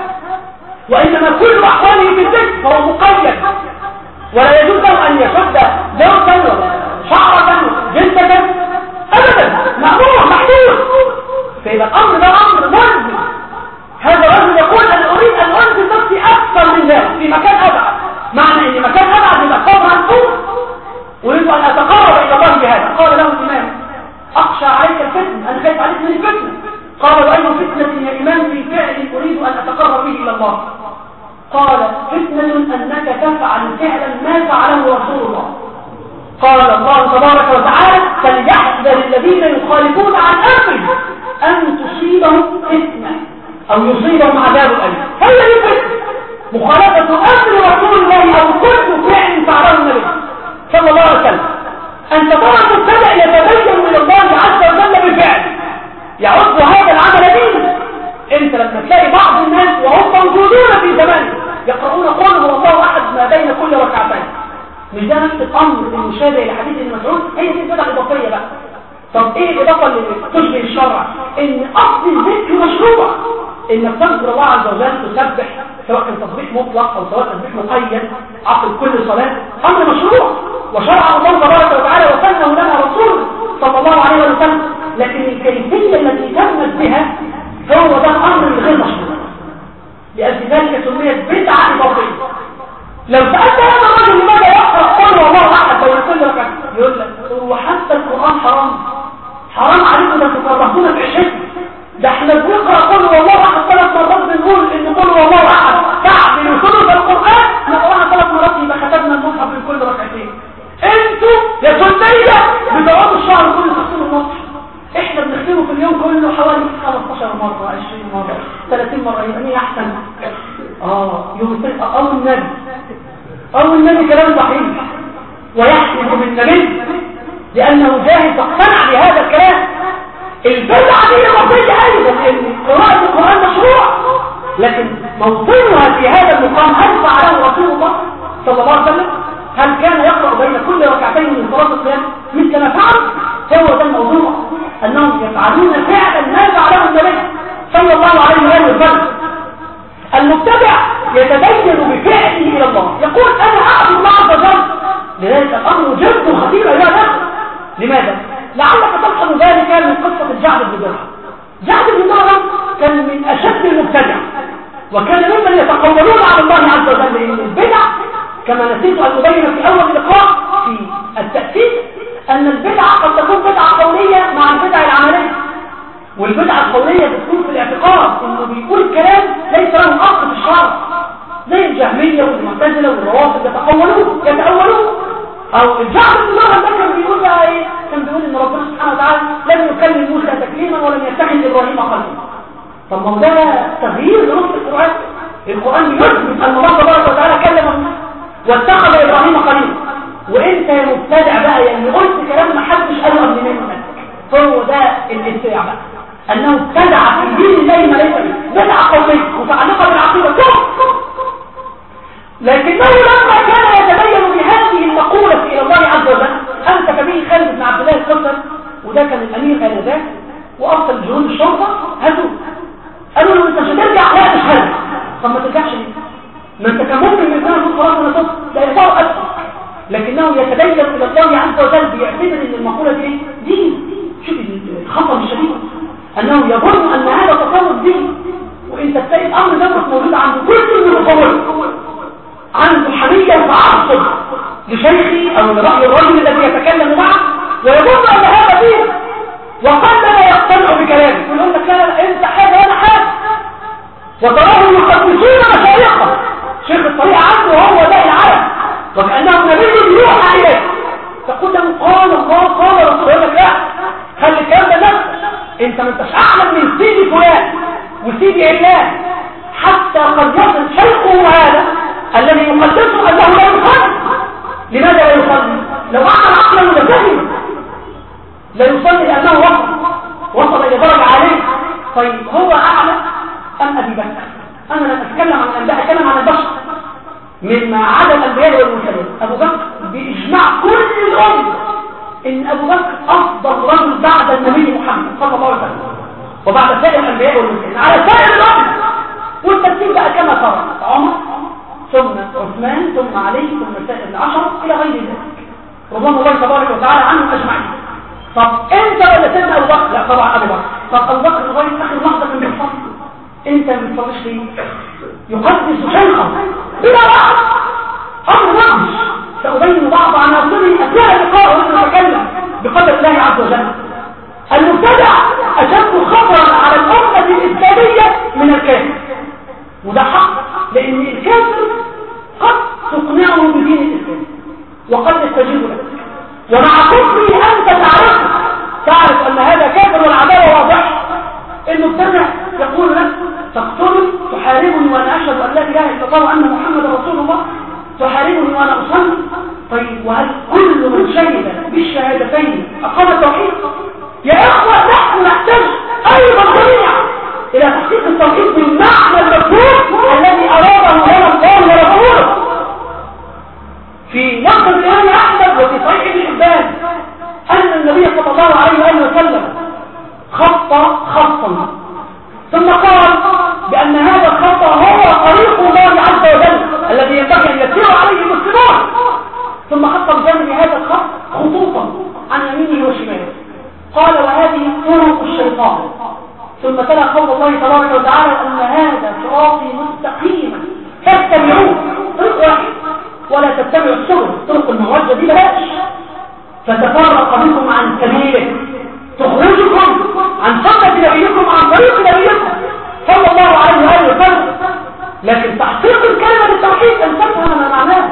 وإنما كل أحواله في الذكر فهو مقيد ولا يجوز له أن يشد زوجا ولا شعرة جلدة أبدا مأمور محدود. الأمر ده أمر ملزم. هذا الرجل يقول أنا أريد أن أنزل نفسي أكثر من ذلك في مكان أبعد، معنى أن مكان أبعد يبقى قبر عن فوق، أريد أن أتقرب إلى الله بهذا. قال له الإمام أخشى عليك الفتنة، أنا خايف عليك من الفتنة. قال وأي فتنة يا إمام في فعل أريد أن أتقرب به إلى الله؟ قال فتنة أنك تفعل فعلا ما فعله رسول الله. قال الله تبارك وتعالى فليحذر الذين يخالفون عن أمره أن تصيبهم فتنة أو يصيبهم عذاب أليم. هل يمكن مخالفة أمر رسول الله أو كل فعل فعله النبي صلى الله عليه وسلم؟ أنت ترى المبتدع يتبين من الله عز وجل بفعل يعد هذا العمل دينا. أنت لما تلاقي بعض الناس وهم موجودون في زمانه يقرؤون قل هو الله أحد ما بين كل ركعتين، مش ده نفس الأمر المشابه لحديث ابن مسعود؟ هي دي البدع الإضافية بقى. طب إيه الإضافة اللي تشبه الشرع؟ إن أصل الذكر مشروع، إنك تذكر الله عز وجل تسبح، سواء كان تسبيح مطلق أو سواء تسبيح مقيد عقب كل صلاة، أمر مشروع وشرع الله تبارك وتعالى وسنه لنا رسوله صلى الله عليه وسلم. لكن الكيفية التي تمت بها هو ده الأمر الغير مشروع، لأجل ذلك سميت بدعة إضافية. لو سألت هذا الرجل لماذا يقرأ قل هو الله أحد بين كل ركعة، يقول لك هو حتى القرآن حرام، حرام عليكم ده تفرحونا بعشق، ده احنا بنقرأ قل هو الله أحد ثلاث مرات بنقول إن قل هو الله أحد تعمل ثلث القرآن نقرأها ثلاث مرات يبقى ختمنا المصحف من كل ركعتين. انتوا يا سنية بتقعدوا الشهر كله تختموا المصحف، احنا بنختمه في اليوم كله حوالي خمستاشر مرة عشرين مرة ثلاثين مرة، يبقى مين أحسن؟ اه يوم أو النبي أو النبي كلام صحيح ويحلف بالنبي لأنه جاهز اقتنع بهذا الكلام. البدعة دي مرضية أيضا إن قراءة القرآن مشروع، لكن موطنها في هذا المقام هل فعله رسول الله صلى الله عليه وسلم؟ هل كان يقرأ بين كل ركعتين من صلاة القيام مثل ما فعل؟ هو ده الموضوع، أنهم يفعلون فعلا ما فعله النبي صلى الله عليه وسلم. المبتدع يتدين بفعله إلى الله، يقول أنا أعبد الله عز وجل، لذلك الأمر جد خطير يا ناس. لماذا؟ لعلك تلحظ ذلك من قصة الجعد بن درهم. جعد بن درهم كان من أشد المبتدع، وكان ممن يتقولون على الله عز وجل إن البدع كما نسيت أن أبين في أول لقاء في التأسيس أن البدعة قد تكون بدعة قولية مع البدع العملية، والبدعة القولية بتكون في الاعتقاد إنه بيقول كلام ليس له أصل في الشرع، زي الجهمية والمعتزلة والروافض يتقولون يتأولون. أو الجعد بن درهم ده كان بيقول بقى إيه؟ كان بيقول إن ربنا سبحانه وتعالى لم يكلم موسى تكليما ولم يتخذ إبراهيم خليلا. طب ما ده تغيير لنص القرآن. القرآن يثبت أن الله تبارك وتعالى كلم موسى واتخذ إبراهيم خليلا، وانت يا مبتدع بقى يعني قلت كلام ما حدش قاله قبل منك. هو ده الابتداع بقى، انه ابتدع في دين الله ما ليس به، بدعه قوليه متعلقه بالعقيده كفر. لكنه لما كان يتبين بهذه المقوله الى الله عز وجل امسك به خالد بن عبد الله القسري، وده كان الامير انذاك، وارسل جنود الشرطه هاتوا قالوا له انت مش هترجع، لا مش هرجع. طب ما ترجعش ليه؟ ما انت كان ممكن من سنه تقول خلاص انا صوت لا يصار اكثر، لكنه يتبين الى الله عز وجل بيعتبر ان المقوله دي دين. شوف الخطر الشديد انه يظن ان هذا تصور دين، وانت تلاقي الامر ده موجود عند كل من القوم، عنده حميه وتعصب لشيخي او لراي الرجل الذي يتكلم معه ويظن ان هذا دين، وقد لا يقتنع بكلامه يقول لك لا انت حاجه وانا حاجه، وتراه يقدسون مشايخه. شيخ الطريقه عنده هو ده العالم وكأنه نبي يوحى إليه، تقول له قال الله قال رسول الله. لا، خلي الكلام ده نفسك، انت ما انتش اعلم من سيدي فلان وسيدي علان، حتى قد يصل شيخه هذا الذي يقدسه انه لا يصلي. لماذا لا يصلي؟ لو اعلم عقله لفهم لا يصلي لانه وصل وصل الى درجه عاليه. طيب هو اعلم ام ابي بكر؟ انا لا اتكلم عن الانبياء، اتكلم عن البشر مما عدا الانبياء والمرسلين. ابو بكر باجماع كل الامه ان ابو بكر افضل رجل بعد النبي محمد صلى الله عليه وسلم وبعد سائر الانبياء والمرسلين على سائر الامه. والترتيب بقى كما ترى، عمر ثم عثمان ثم علي ثم سائر العشر الى غير ذلك رضوان الله تبارك وتعالى عنهم اجمعين. طب انت ولا سيدنا ابو بكر؟ لا طبعا ابو بكر. طب ابو بكر لغايه اخر لحظه كان بيصلي، انت ما بتصليش ليه؟ يقدس شيخا بلا وعد امر نقص سأبين بعض عناصره اثناء اللقاء وانا نتكلم بقدر الله عز وجل. المبتدع اشد خطرا على الامه الاسلاميه من الكافر، وده حق، لان الكافر قد تقنعه بدين الاسلام وقد يستجيب لك، ومع كفره انت تعرف تعرف ان هذا كافر والعداوه واضحه. المبتدع يقول لك تقتلني تحاربني وانا اشهد ان لا اله الا الله وان محمدا رسول الله، تحاربني وانا اصلي. طيب وهل كل من شهد بالشهادتين اقام التوحيد؟ يا اخوه نحن نحتاج ايضا جميعا الى تحقيق التوحيد بالمعنى المفهوم الذي اراده لنا الله ورسوله. في نقل الامام احمد وفي صحيح ابن حبان ان النبي صلى الله عليه واله وسلم خط خطا ثم قال بان هذا الخط هو طريق الله عز وجل الذي ينبغي ان يسير عليه المسلمون، ثم خط بجانب هذا الخط خطوطا عن يمينه وشماله، قال وهذه طرق الشيطان، ثم تلا قول الله تبارك وتعالى ان هذا صراطي مستقيما فاتبعوه، طريق واحد ولا تتبعوا السبل، طرق الموجه دي بلاش، فتفرق بكم عن سبيله، تخرجكم عن سنة نبيكم عن طريق نبيكم صلى الله عليه وآله وسلم. لكن تحقيق الكلمة للتوحيد أن تفهم ما معناه.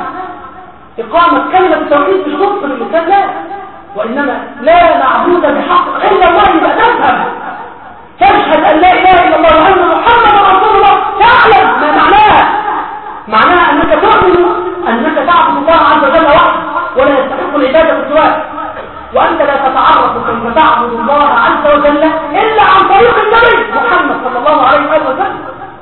إقامة كلمة التوحيد مش نطق باللسان، لا، وإنما لا معبود بحق إلا الله، يبقى تفهم تشهد أن لا إله إلا الله وأن محمدا رسول الله، تعلم ما معناها. معناها أنك تؤمن أنك تعبد الله عز وجل وحده ولا يستحق العبادة سواه، وأنت لا تتعرف كيف تعبد الله عز وجل إلا عن طريق النبي محمد صلى الله عليه وآله وسلم.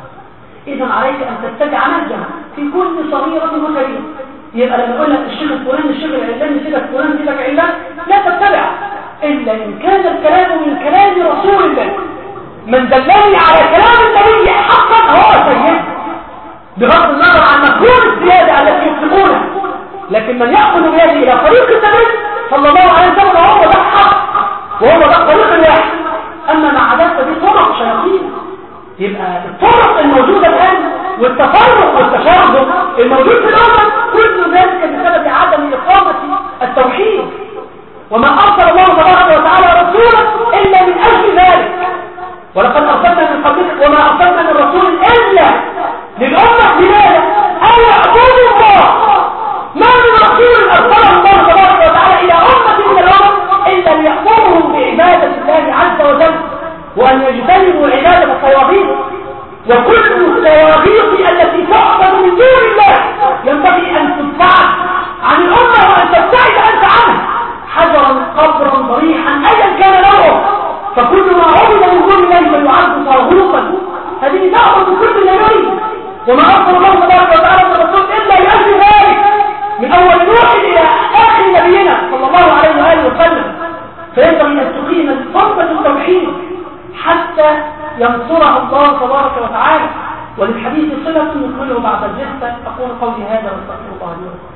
إذن عليك أن تتبع نهجه في كل صغيرة وكبيرة. يبقى لما يقول لك الشيخ الفلاني الشيخ العلاني سيبك فلان سيبك علان، لا تتبع إلا إن كان الكلام من كلام رسول الله. من دلني على كلام النبي حقا هو سيد، بغض النظر عن مفهوم الزيادة التي يطلقونها، لكن من يأخذ بيده إلى طريق النبي صلى الله عليه وسلم وهو ده الحق وهو ده الطريق الواحد. أما مع ذلك دي طرق شياطين. يبقى الطرق الموجودة الآن والتفرق والتشابه الموجود في الأمة كل ذلك بسبب عدم إقامة التوحيد، وما أرسل الله تبارك وتعالى رسولا إلا من أجل ذلك. ولقد أرسلنا من قبلك وما أرسلنا من رسول إلا للأمة لماذا؟ أن يعبدوا الله. ما من رسول أرسله الله تبارك وتعالى إلى أمة من الأمم إلا ليأمرهم بعبادة الله عز وجل وأن يجتنبوا عبادة الطواغيت، وكل الطواغيت التي تعبد من دون الله ينبغي أن تدفع عن الأمة وأن تبتعد أنت عنها حجرا قبرا ضريحا أيا كان له، فكل ما عبد من دون الله فيعد طاغوتا. هذه دعوة كل نبي، وما أرسل الله تبارك وتعالى من رسول إلا لأجل ذلك من أول نوح إلى آخر نبينا صلى الله عليه وآله وسلم. فينبغي أن تقيم فرضة التوحيد حتى ينصرها الله تبارك وتعالى. وللحديث صلة نكمله بعد الجلسة. أقول قولي هذا واستغفر الله لي ولكم.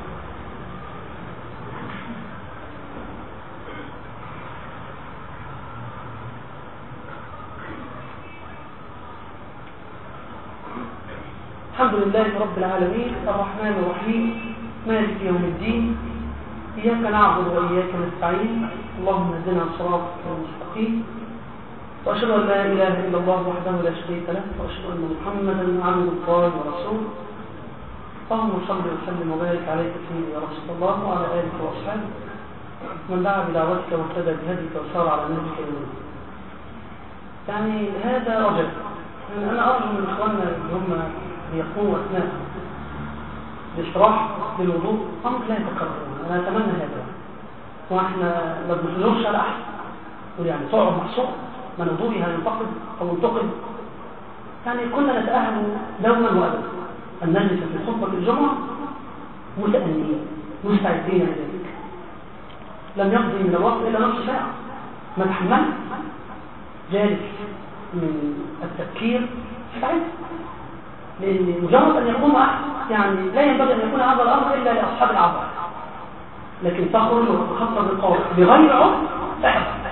الحمد لله رب العالمين الرحمن الرحيم مالك يوم الدين، إياك نعبد وإياك نستعين، اللهم اهدنا صراطك المستقيم، وأشهد أن لا إله إلا الله وحده لا شريك له، وأشهد أن محمدا عبده الله ورسوله. اللهم صل وسلم وبارك عليك سيدي يا رسول الله وعلى آلك وأصحابك من دعا بدعوتك واهتدى بهديك وسار على نهجك يوم الدين. يعني هذا رجل، يعني أنا أرجو من إخواننا اللي هم يقوموا أثناء الاشراح للوضوء أمر لا يتكرر. أنا أتمنى هذا، وإحنا ما بنفلوش على أحد يعني صعب محصور من وضوئها ينتقد أو ينتقد. يعني كنا نتأهل دوما وأبدا أن نجلس في خطبة الجمعة متأنيين مستعدين لذلك. لم يقضي من الوقت إلا نصف ساعة، ما تحملت جالس من التفكير استعد، لأن مجرد أن يقوم أحد يعني لا ينبغي أن يكون هذا الأمر إلا لأصحاب العبر، لكن تخرج وتخطب القول بغير عذر احذر.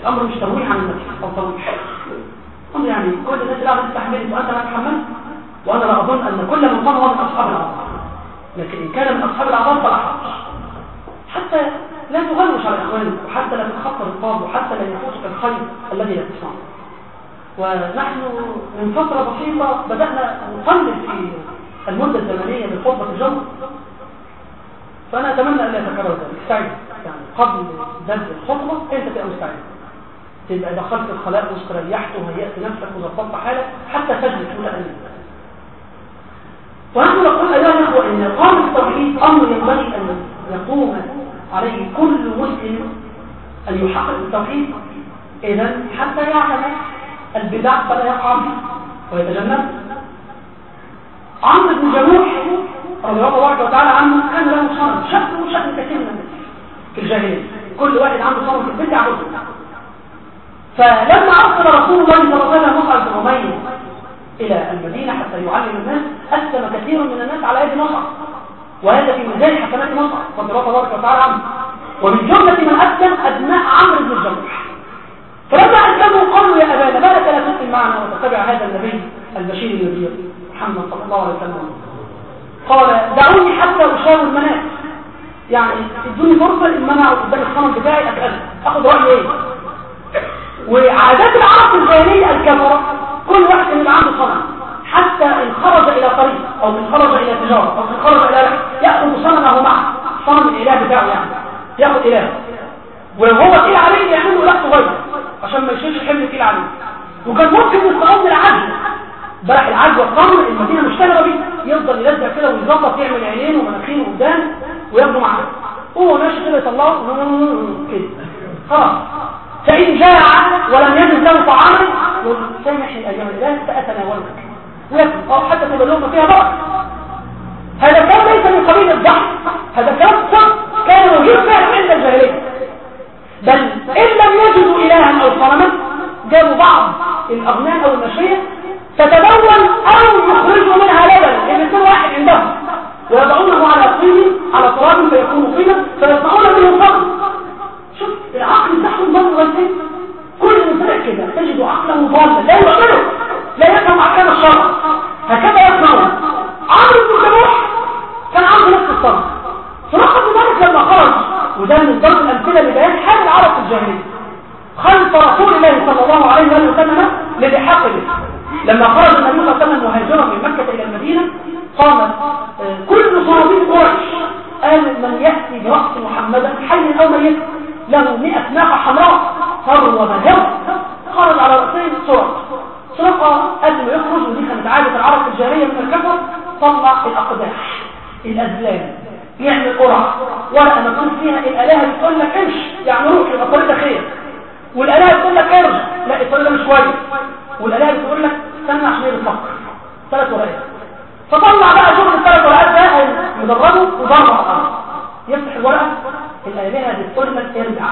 الامر مش ترويح عن النفس او ترويح، امر يعني كل الناس اللي قاعده تستحمل وانت لا تتحمل، وانا لا اظن ان كل من قام هو من اصحاب الاعذار، لكن ان كان من اصحاب الاعذار فلا حرج، حتى لا تغلش على اخوانك، وحتى لا تتخطى الرقاب، وحتى لا يفوتك الخير الذي لا تسمعه. ونحن من فتره بسيطه بدانا نقلل في المده الزمنيه لخطبه الجمعه، فانا اتمنى ان لا يتكرر ذلك. استعد يعني قبل بدء الخطبه انت تبقى مستعد، تبقى دخلت الخلاء واستريحت وهيأت نفسك وظبطت حالك حتى تجلس متأنيا. ونحن نقول ايها الاخوه ان اقامه التوحيد امر ينبغي ان يقوم عليه كل مسلم ان يحقق التوحيد، اذا حتى يعلم البدع فلا يقع فيه ويتجنب. عمرو بن جموح رضي الله تعالى عنه كان له صنم شكله شكل كثير من الناس في الجاهليه، كل واحد عنده صنم في البيت يعبده. فلما ارسل رسول الله صلى الله عليه وسلم مصعب بن عمير الى المدينه حتى يعلم الناس، اسلم كثير من الناس على يد مصعب، وهذا في ميزان حسنات مصعب رضي الله تعالى عنه، ومن جمله من اسلم ابناء عمرو بن الجموح. فلما اسلموا قالوا يا ابانا ما لك لا تسلم معنا وتتبع هذا النبي البشير النذير محمد صلى الله عليه وسلم؟ قال دعوني حتى اشاور المناس، يعني ادوني فرصه ان انا قدام الصنم بتاعي اسال اخذ رايي ايه. وعادات العرب الجاهليه الكفره كل واحد كان يبقى عنده صنم، حتى ان خرج الى طريق او ان خرج الى تجاره او ان خرج الى رحله ياخذ صنمه معه، صنم الاله بتاعه يعني ياخذ اله، ولو هو تقيل عليه يعمل له اله صغير عشان ما يشيلش حمل تقيل عليه. وكان ممكن يستخدم العجل، بلح العجل والتمر المدينه مشتهره بيه، يفضل يلزق كده ويظبط يعمل عينين ومناخير وودان وياخده معاه وهو ماشي كده يطلعه كده خلاص. فإن جاع ولم يجد له طعاما يقول سامحني أيها الإله سأتناولك ويأكل، أو حتى تبقى لقمة فيها بركة. هذا كان ليس من قبيل الضحك، هذا كان صدق كان موجود فعلا عند الجاهلية. بل إن لم يجدوا إلها أو صنما جابوا بعض الأغنياء أو المشايخ تتبول أو يخرجوا منها لبن، إن كل واحد عندهم ويضعونه على طين على تراب فيكون طينا فيصنعون منه صنم. شوف العقل بتاعهم ضل غلطين، كل انسان كده تجد عقله ضالا لا يعمله، لا يفهم احكام الشرع، هكذا يصنعون. عمرو بن جموح كان عنده نفس الصنم، فرقم ذلك لما خرج، وده من ضرب الامثله لبيان حال العرب في الجاهليه، خلف رسول الله صلى الله عليه وسلم للحاق به. لما خرج النبي صلى الله عليه وسلم مهاجرا من مكه الى المدينه قامت كل صناديق قريش قال من ياتي براس محمدا حي او ميت له مئة ناقة حمراء ثروة مهوة. خرج على رأسين سرقة سرقة قبل ما يخرج، ودي كانت عادة العرب في الجاهلية من الكفر، طلع الأقداح الأزلام يعمل قرعة ورقة مكتوب فيها الآلهة بتقول لك امشي يعني روح يبقى الطريق خير، والآلهة بتقول لك ارجع لا الطريق مش كويس، والآلهة بتقول لك استنى عشان يتفكر. ثلاث ورقات. فطلع بقى شغل الثلاث ورقات ده مدربه وضربه على الأرض، يفتح الورقة الآلهة بتقول لك ارجع،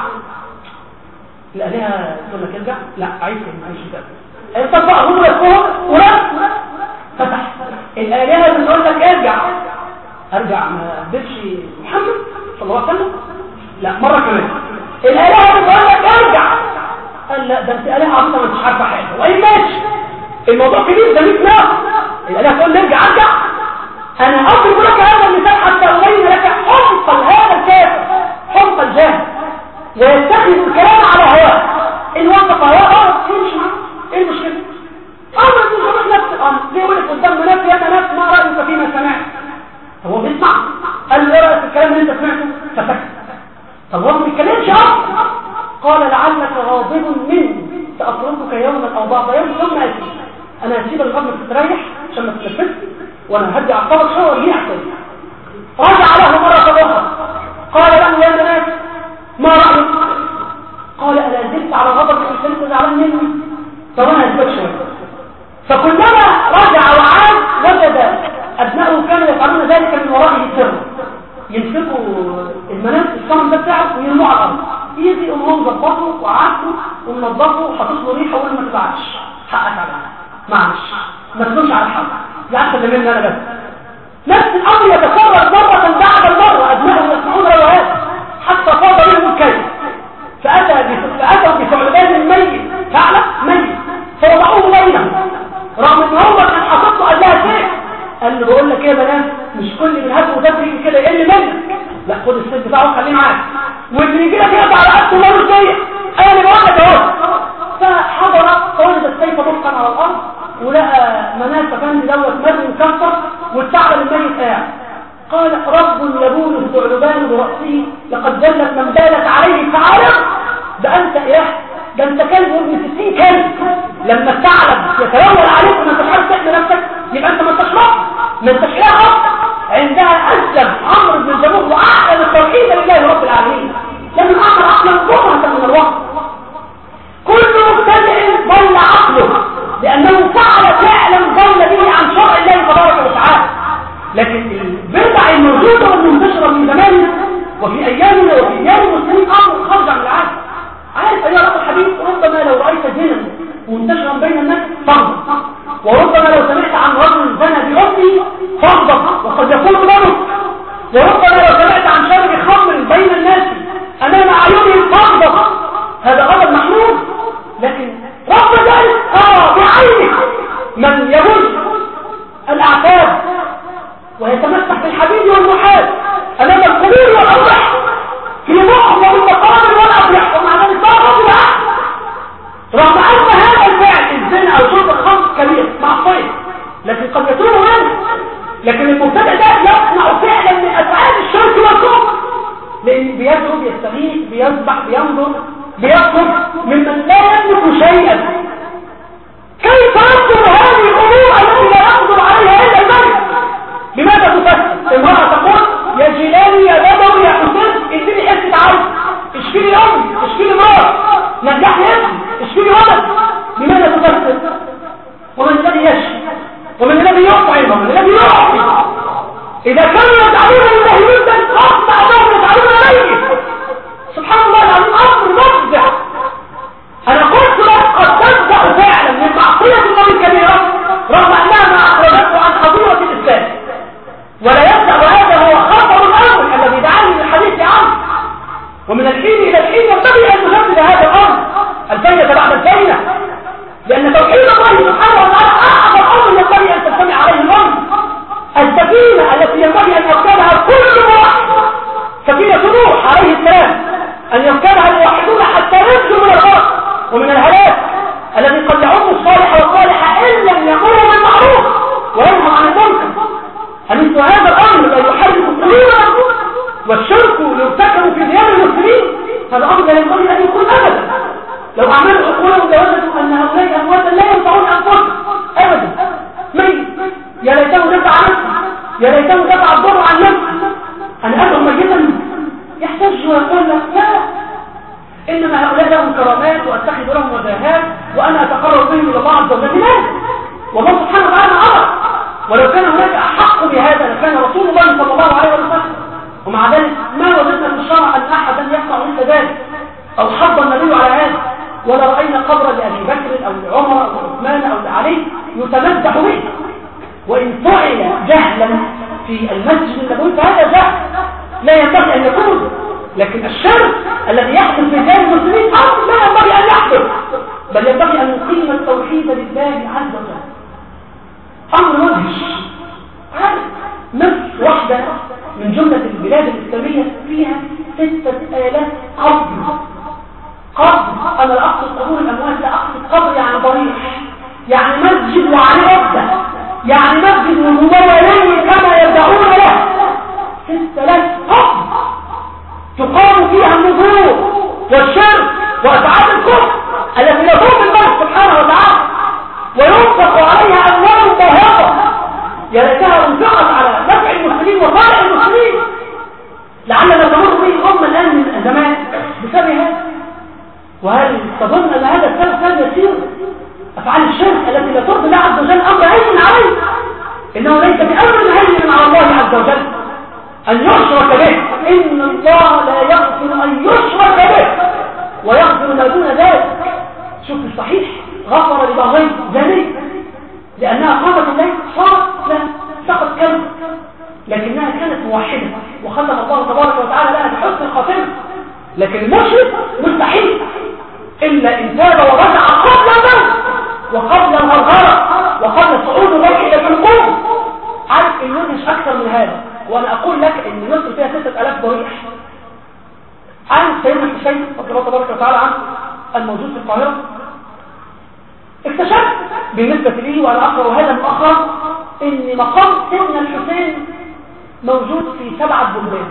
الآلهة بتقول لك ارجع لا عايز كده عايز كده، انت بقى هو يقول ولا فتح الآلهة بتقول لك ارجع ارجع ما قدرش محمد صلى الله عليه وسلم لا مرة كمان الآلهة بتقول لك ارجع، قال لا ده انت آلهة عبيطة ما انتش عارفة حاجة، وايه ماشي الموضوع كبير ده مية ناس. الآلهة تقول لي ارجع ارجع، انا اضرب لك هذا المثال حتى ابين لك حمق هذا الكافر، حمق الجاهل ويتخذ الكلام على هواه، ان وقف هواه تمشي معاه ايه المشكله؟ امر تنظر نفس الامر ليه يقول لك قدام ناس يا ناس ما رايك فيما سمعت؟ هو بيسمع قال له ايه رايك في الكلام اللي انت سمعته؟ فسكت. طب هو ما بيتكلمش اصلا، قال لعلك غاضب مني ساتركك يوما او بعض يوم ثم اتي، انا هسيبك لغايه ما تستريح عشان ما تتنفسش وانا هدي اعصابك شويه وارجع احسن. رجع له مره اخرى قال له يا ناس ما رايك؟ قال الا زلت على غضبك وانت زعلان مني؟ طب انا هسيبك شويه. فكلما رجع وعاد وجد ابنائه كانوا يفعلون ذلك من ورائه سرا، يمسكوا المناس الصنم ده بتاعه ويرموه على الارض، يجي يقوم مظبطه وعاده ومنظفه وحاطط له ريحه ويقول ما تبعتش حقك عليا معلش ما تدومش على الحق يعني اللي مني انا بس. نفس الامر يتكرر مره بعد المره، ابنائه يسمعون روايات حتى فاض بهم الكلب، فاتى فاتوا بثعلبان خد السيف بتاعه خليه معاك، واللي يجي لك يقطع على قد الله ازاي انا اللي بقول لك اهو. فحضر فوجد السيف ملقا على الارض، ولقى مناف فكان دوت مرمي مكسر والثعلب الميت قاعد. قال رب يبول الثعلبان براسه لقد جلت من بالت عليه الثعالب. ده انت اله، ده انت كلب ابن ستين كلب. لما الثعلب يتولى عليك وما انتش عارف تحمي نفسك يبقى انت ما انتش رب، ما انتش اله. عندها اسلم عمرو بن الجموح واعلن التوحيد لله رب العالمين، لم يعمل عقلا ضمرة من الوقت. كل مبتدع ضل عقله لانه فعل فعلا ضل به عن شرع الله تبارك وتعالى. لكن البدع الموجوده والمنتشره من زماننا وفي ايامنا وفي ايام المسلمين امر خارج عن العاده. عارف ايها الاخ الحبيب، ربما لو رايت زنا منتشرا بين الناس فاغضب، وربما لو سمعت عن رجل زنى بامه فاغضب وقد يكون ضرب، وربما لو سمعت عن شرب خمر بين الناس امام اعينهم فاغضب. هذا غضب محمود. لكن رب ذلك اه بعينه من يبث الاعتاب ويتمسح بالحديد والنحاس امام القبور والاضرح في معظم المقابر والاضرح، ومع ذلك لا رجل احد رغم ان هذا الفعل الزنا او شرب الخمر كبير معصيه، لكن قد يتوب منه. لكن المبتدع ده يصنع فعلا من افعال الشرك والكفر، لان بيدعو بيستغيث بيذبح بينظر بيطلب ممن لا يملك شيئا. كيف ينظر هذه الامور التي لا يقدر عليها الا الملك؟ لماذا تفكر امراه تقول يا جيلاني يا بدوي يا حسين اديني حته عرض، اشفي لي امي اشفي لي مرض نجحني ابني اشفي لي ولد؟ لماذا تفكر؟ ومن الذي يشفي ومن الذي يطعم ومن الذي يعطي؟ اذا كانوا يجعلون لله ندا غصب عنهم يجعلون عليه. سبحان الله العظيم امر مفزع. انا قلت لك قد تفزع فعلا من معصيه الله الكبيره رغم انها ما اخرجته عن حظيره الاسلام، ولا يفزع. وهذا هو خطر الاول الذي دعاني للحديث عنه. ومن الحين الى الحين ينبغي ان نجدد هذا الامر الفينه بعد الفينه، لان توحيد الله سبحانه وتعالى اعظم امر ينبغي ان تجتمع عليه الامر. السفينه التي ينبغي ان يركبها كل واحد سفينه نوح عليه السلام، أن يركبها الواحدون حتى ينجوا من الغرق ومن الهلاك الذي قد يعم الصالح والصالح إن لم يأمروا بالمعروف وينهوا عن المنكر. أمثل هذا الأمر لا يحرك القلوب والشرك يرتكب في ديار المسلمين، هذا أمر لا ينبغي أن يكون أبدا. لو أعملوا عقولهم لوجدوا أن هؤلاء أمواتا لا ينفعون أنفسهم أبدا. ميت يا ليته دفع نفسه، يا ليته دفع الضر عن نفسه. أنا أدعو ميتا يحتاج ويقول لك لا، إنما هؤلاء لهم كرامات وأتخذ لهم وجاهات وأنا أتقرب بهم إلى الله عز وجل. لا، والله سبحانه وتعالى أمر، ولو كان هناك أحق بهذا لكان رسول الله صلى الله عليه وسلم. ومع ذلك ما وجدنا في الشرع أن أحدا يصنع مثل ذلك أو حض النبي على هذا، ولا رأينا قبر لأبي بكر أو لعمر أو لعثمان أو لعلي يتمدح به. وإن فعل جهلا في المسجد النبوي فهذا جهل لا ينبغي أن يكون. لكن الشرك الذي يحدث في ديار المسلمين أمر لا ينبغي أن يحدث، بل ينبغي أن نقيم التوحيد لله عز وجل. أمر مدهش. مصر واحدة من جملة البلاد الإسلامية فيها ستة آلاف قبر. قبر، أنا لا أقصد قبور الأموات، لا أقصد قبر يعني ضريح، يعني مسجد وعليه عقدة، يعني مسجد ومولين كما يدعون له. ستة آلاف قبر تقام فيها النذور والشرك وأفعال الكفر التي يضر الله سبحانه وتعالى وينفق عليها أموال باهظة يا ليتها انفقت على نفع المسلمين وصالح المسلمين. لعلنا تمر به الأمة الآن من الأزمات بسبب هذا. وهل تظن أن هذا السبب كان يسير؟ أفعال الشرك التي لا ترضي الله عز وجل أمر هين عليه، إنه ليس بأمر هين على الله عز وجل أن يشرك به. إن الله لا يغفر أن يشرك به ويغفر ما دون ذلك. شوف الصحيح غفر لبغي زاني لأنها قامت الليل صارت لا سقط كلمة، لكنها كانت موحدة وختم الله تبارك وتعالى لها بحسن الخاتمة. لكن المشرك مستحيل إلا إن تاب ورجع قبل الموت وقبل الغرغرة وقبل صعود الروح إلى القلوب. عارف المدهش أكثر من هذا، وأنا أقول لك إن مصر فيها ستة آلاف ضريح الله تبارك وتعالى عنه الموجود في القاهرة، اكتشفت بالنسبة لي وأنا أقرأ هذا مؤخرا إن مقام سيدنا الحسين موجود في سبعة بلدان،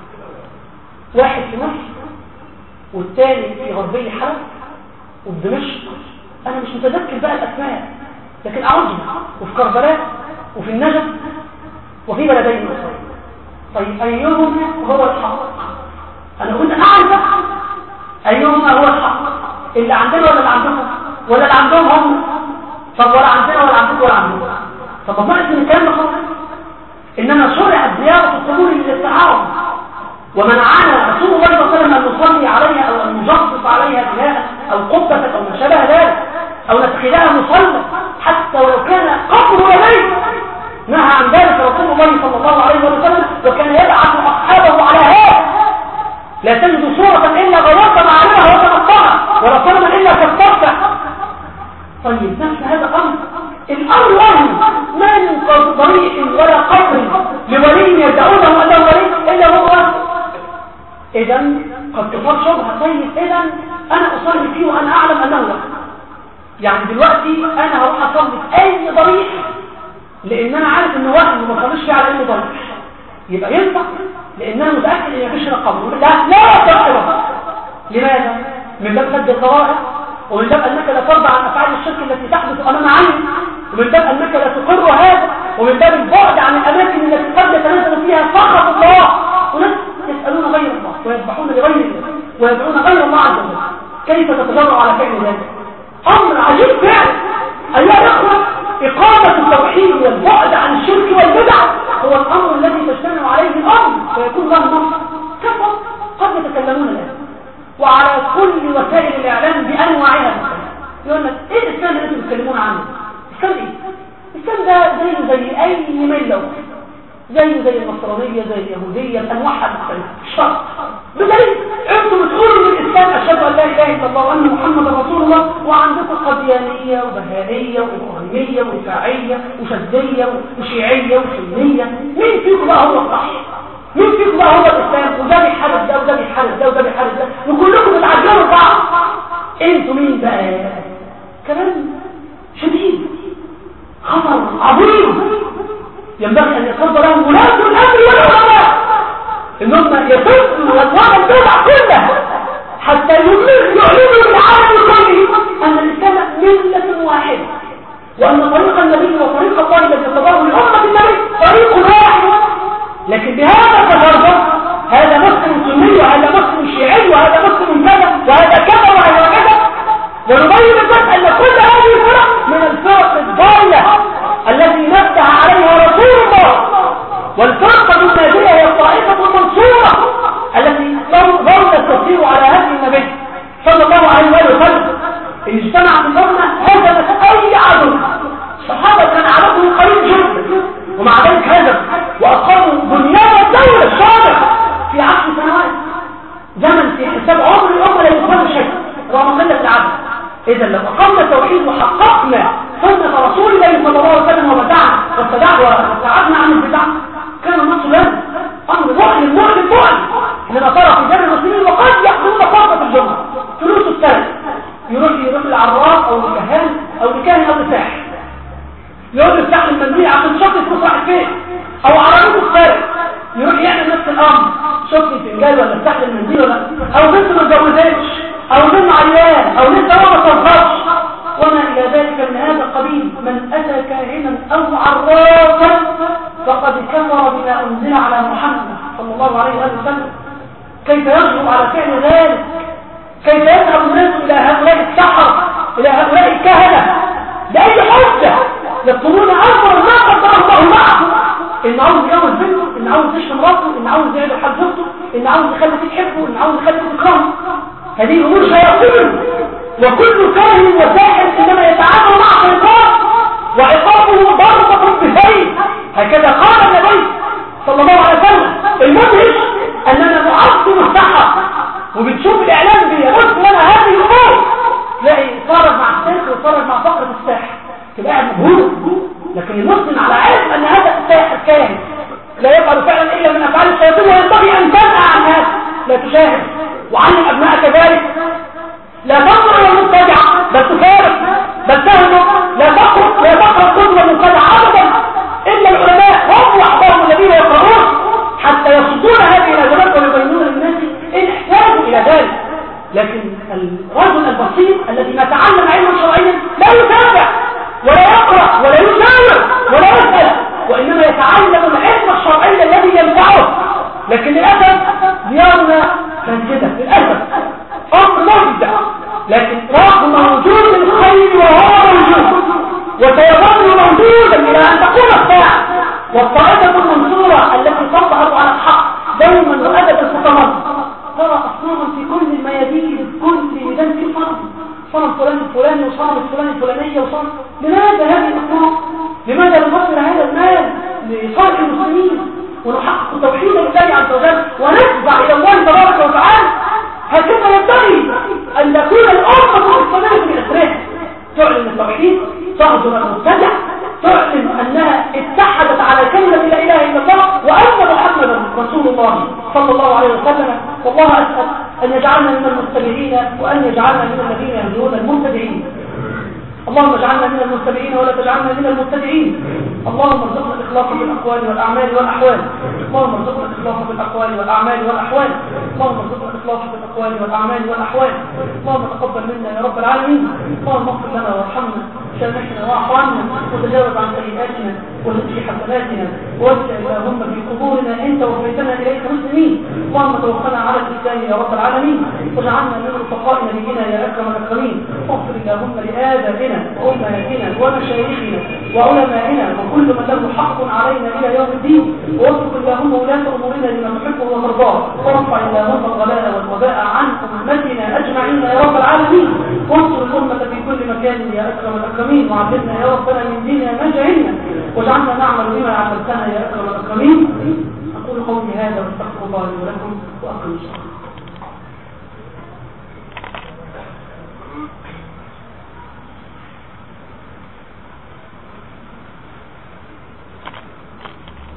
واحد في مصر والثاني في غربي حلب وفي دمشق، أنا مش متذكر بقى الأسماء لكن أعرضهم، وفي كربلاء وفي النجف وفي بلدين أخرى. طيب أيهم هو الحق؟ أنا قلت أعرف أيهما هو الحق، اللي عندنا ولا اللي عندهم ولا اللي عندهم هم؟ طب ولا عندنا ولا عندكم ولا عندهم؟ طب ما نقص من الكلام ده خالص. إنما شرعت زيارة القبور للتعاون، ومنعنا رسول الله صلى الله عليه وسلم أن نصلي عليها أو أن نجصص عليها بناء أو قبة أو ما شابه ذلك أو نتخذها مصلى حتى ولو كان قبر وليس. نهى عن ذلك رسول الله صلى الله عليه وسلم، وكان يبعث أصحابه على هذا. لا تجد صورة إلا غيرت معالمها وتنطعها ولا صنما إلا كالطرفة. طيب نفس هذا الأمر، الأمر وهم ما من ضريح ولا قبر لولي يدعونه أنه ولي إلا هو وهم. إذن قد تصاب شبهة. طيب إذن أنا أصلي فيه وأنا أعلم أنه لا، يعني دلوقتي أنا هروح أصلي في أي ضريح لأن أنا عارف إنه وهم وما صليش فيه على أي ضريح، يبقى ينفع لأن أنا متأكد إن مفيش قبر. لا لا تقرأ. لماذا؟ من باب سد الذرائع، ومن باب أنك لا ترضى عن أفعال الشرك التي تحدث أمام عينك، ومن باب أنك لا تقر هذا، ومن باب البعد عن الأماكن التي قد يتنزل فيها سخط الله، وناس يسألون غير الله ويذبحون لغير الله ويدعون غير الله عز وجل. كيف تتجرأ على فعل ذلك؟ أمر عجيب فعلا. أيها الأخوة، إقامة التوحيد والبعد عن الشرك والبدع هو الأمر الذي تجتمع عليه الأمر ويكون له نصر. كفر قد يتكلمون الآن وعلى كل وسائل الإعلام بأنواعها، يقول لك إيه الإسلام اللي أنتم بتتكلمون عنه؟ إسلام إيه؟ الإسلام ده زيه زي أي ملة أخرى، زيه زي النصرانية زي اليهودية بأنواعها المختلفة. شرط بدليل أنتم بتقولوا من الإسلام أشهد أن لا إله إلا الله وأن محمد رسول الله، وعندكم قديانية وبهائية وإبراهيمية ورفاعية وشاذلية وشيعية وسنية. مين فيكم بقى هو الصح؟ مين فيكم بقى هو الإسلام؟ وده بيحارب ده وده بيحارب ده وده بيحارب ده وكلكم بتعجلوا بعض. انتوا مين بقى؟ كلام شديد، خطر عظيم، ينبغي أن يصد لهم ولاة الأمر والعلماء إنهم يصدوا أنواع البدع كلها حتى يعلنوا للعالم كله أن الإسلام ملة واحدة، وأن طريق النبي وطريق الله الذي ارتضاه لأمة النبي طريق واحد. لكن بهذا تفرق، هذا مسلم سني وهذا مسلم شيعي وهذا مسلم كذا وهذا كذا وهذا كذا، ونبين الناس أن كل هذه الفرق من الفرق الضالة التي نبه عليها رسول الله، والفرقة الناجية هي الطائفة المنصورة التي ظلت تسير على هدي النبي صلى الله عليه وسلم. إن اجتمعت الأمة هزمت أي عدو. الصحابة كان عددهم قليل جدا ومع ذلك هزم وأقاموا بنيان الدولة الصالحة في عشر سنوات، زمن في حساب عمر الأمة لا يقبل شيء رغم قلة العدد. إذا لو أقمنا التوحيد وحققنا سنة رسول الله صلى الله عليه وسلم وبدعنا وابتعدنا عن البدع كان النصر لنا. أمر مؤلم مؤلم مؤلم لما ترى في جانب المسلمين وقد يأخذون فرصة الجمعة فلوس السنة، يروح يروح للعراف أو للكهان أو لكاهن أو لساحر، يقول يفتح المنديل عشان شوف الفلوس راحت فين، أو عربيته السارق يروح يعمل نفس الأمر، شوف الفنجان ولا يفتح المنديل ولا أو بنت ما اتجوزتش أو بنت عيان أو لسه هو ما صغرش وما إلى ذلك من هذا القبيل. من أتى كاهنا أو عرافا فقد كفر بما أنزل على محمد صلى الله عليه وسلم. كيف يجرؤ على فعل ذلك؟ كيف يذهب الناس إلى هؤلاء السحر إلى هؤلاء الكهنة بأي حجة يطلبون أمر ما قدر الله معه؟ إن عاوز يجوز بنته، إن عاوز يشتم مراته، إن عاوز يعمل حال زوجته، إن عاوز يخلي تحبه، إن عاوز يخلي تكرهه. هذه أمور شياطين، وكل كاهن وساحر إنما يتعامل مع شيطان وعقابه ضربة بسيف. هكذا قال النبي صلى الله عليه وسلم. المدهش أننا نعظم السحر وبتشوف الإعلام بيقول لنا هذه الأمور، تلاقي صارت مع السحر وصارت مع فقرة الساحر، تبقى قاعد مبهور. لكن المسلم على علم أن هذا الساحر كاهن لا يفعل فعلا إلا من أفعال الشياطين، وينبغي أن تنهى عن هذا. لا تشاهد وعلم أبناء كذلك. لا تنظر إلى المبتدع بل تفارق بل تهجر، لا تقرأ لا تقرأ كتب المبتدع أبدا، إلا العلماء هم وحدهم الذين يقرؤون حتى يصدون هذه الأجابات ويبينون للناس إن احتاجوا إلى ذلك. لكن الرجل البسيط الذي ما تعلم علما شرعيا لا يتابع ولا يقرأ ولا يساور ولا يسأل، وإنما يتعلم العلم الشرعي الذي ينفعه. لكن للأسف ديارنا كان كده للأسف أمر مجد، لكن رغم وجود الخير وهو موجود وسيظل موجودا إلى أن تقوم الساعة، والطائفة المنصورة التي تظهر على الحق دوما وأبدا ستظل. ترى أصناما في كل الميادين، كل ميدان في صنم، صنم فلان الفلاني وصنم الفلاني الفلانية وصنم. لماذا هذه الأصنام؟ لماذا نبصر هذا المال لصالح المسلمين ونحقق توحيد الله عز وجل ونتبع إلى الله تبارك وتعالى؟ هكذا ينبغي أن تكون الأمة الإسلامية في أسرها، تعلن التوحيد، تهجر المبتدع، تعلن أنها اتحدت على كلمة لا إله إلا الله وأن محمدا رسول الله صلى الله عليه وسلم. والله أسأل أن يجعلنا من المتبعين وأن يجعلنا من الذين يهدون المبتدعين. اللهم اجعلنا من المتبعين ولا تجعلنا من المبتدعين. اللهم ارزقنا الإخلاص في الأقوال والأعمال والأحوال. اللهم ارزقنا الإخلاص في الأقوال والأعمال والأحوال. اللهم ارزقنا الإخلاص في الأقوال والأعمال والأحوال. اللهم تقبل منا يا رب العالمين. اللهم اغفر لنا وارحمنا، سامحنا واعف عنا، وتجاوز عن سيئاتنا وزكي حسناتنا، ووسع اللهم في قبورنا انت وفيتنا اليك مسلمين. اللهم توفنا على الاسلام يا رب العالمين، واجعلنا من رفقاء نبينا يا اكرم الاكرمين. واغفر اللهم لآبائنا وامهاتنا ومشايخنا وعلمائنا وكل من له حق علينا الى يوم الدين. ووفق اللهم ولاة امورنا لما تحبه وترضاه، وارفع اللهم الغلاء والوباء عن امتنا اجمعين يا رب العالمين. وانصر الامه في كل مكان يا اكرم الاكرمين، وعلمنا يا ربنا من ديننا ما جهلنا، واجعلنا نعمل بما علمتنا يا اكرم الاكرمين. اقول قولي هذا واستغفر الله لي ولكم واقم الصلاه.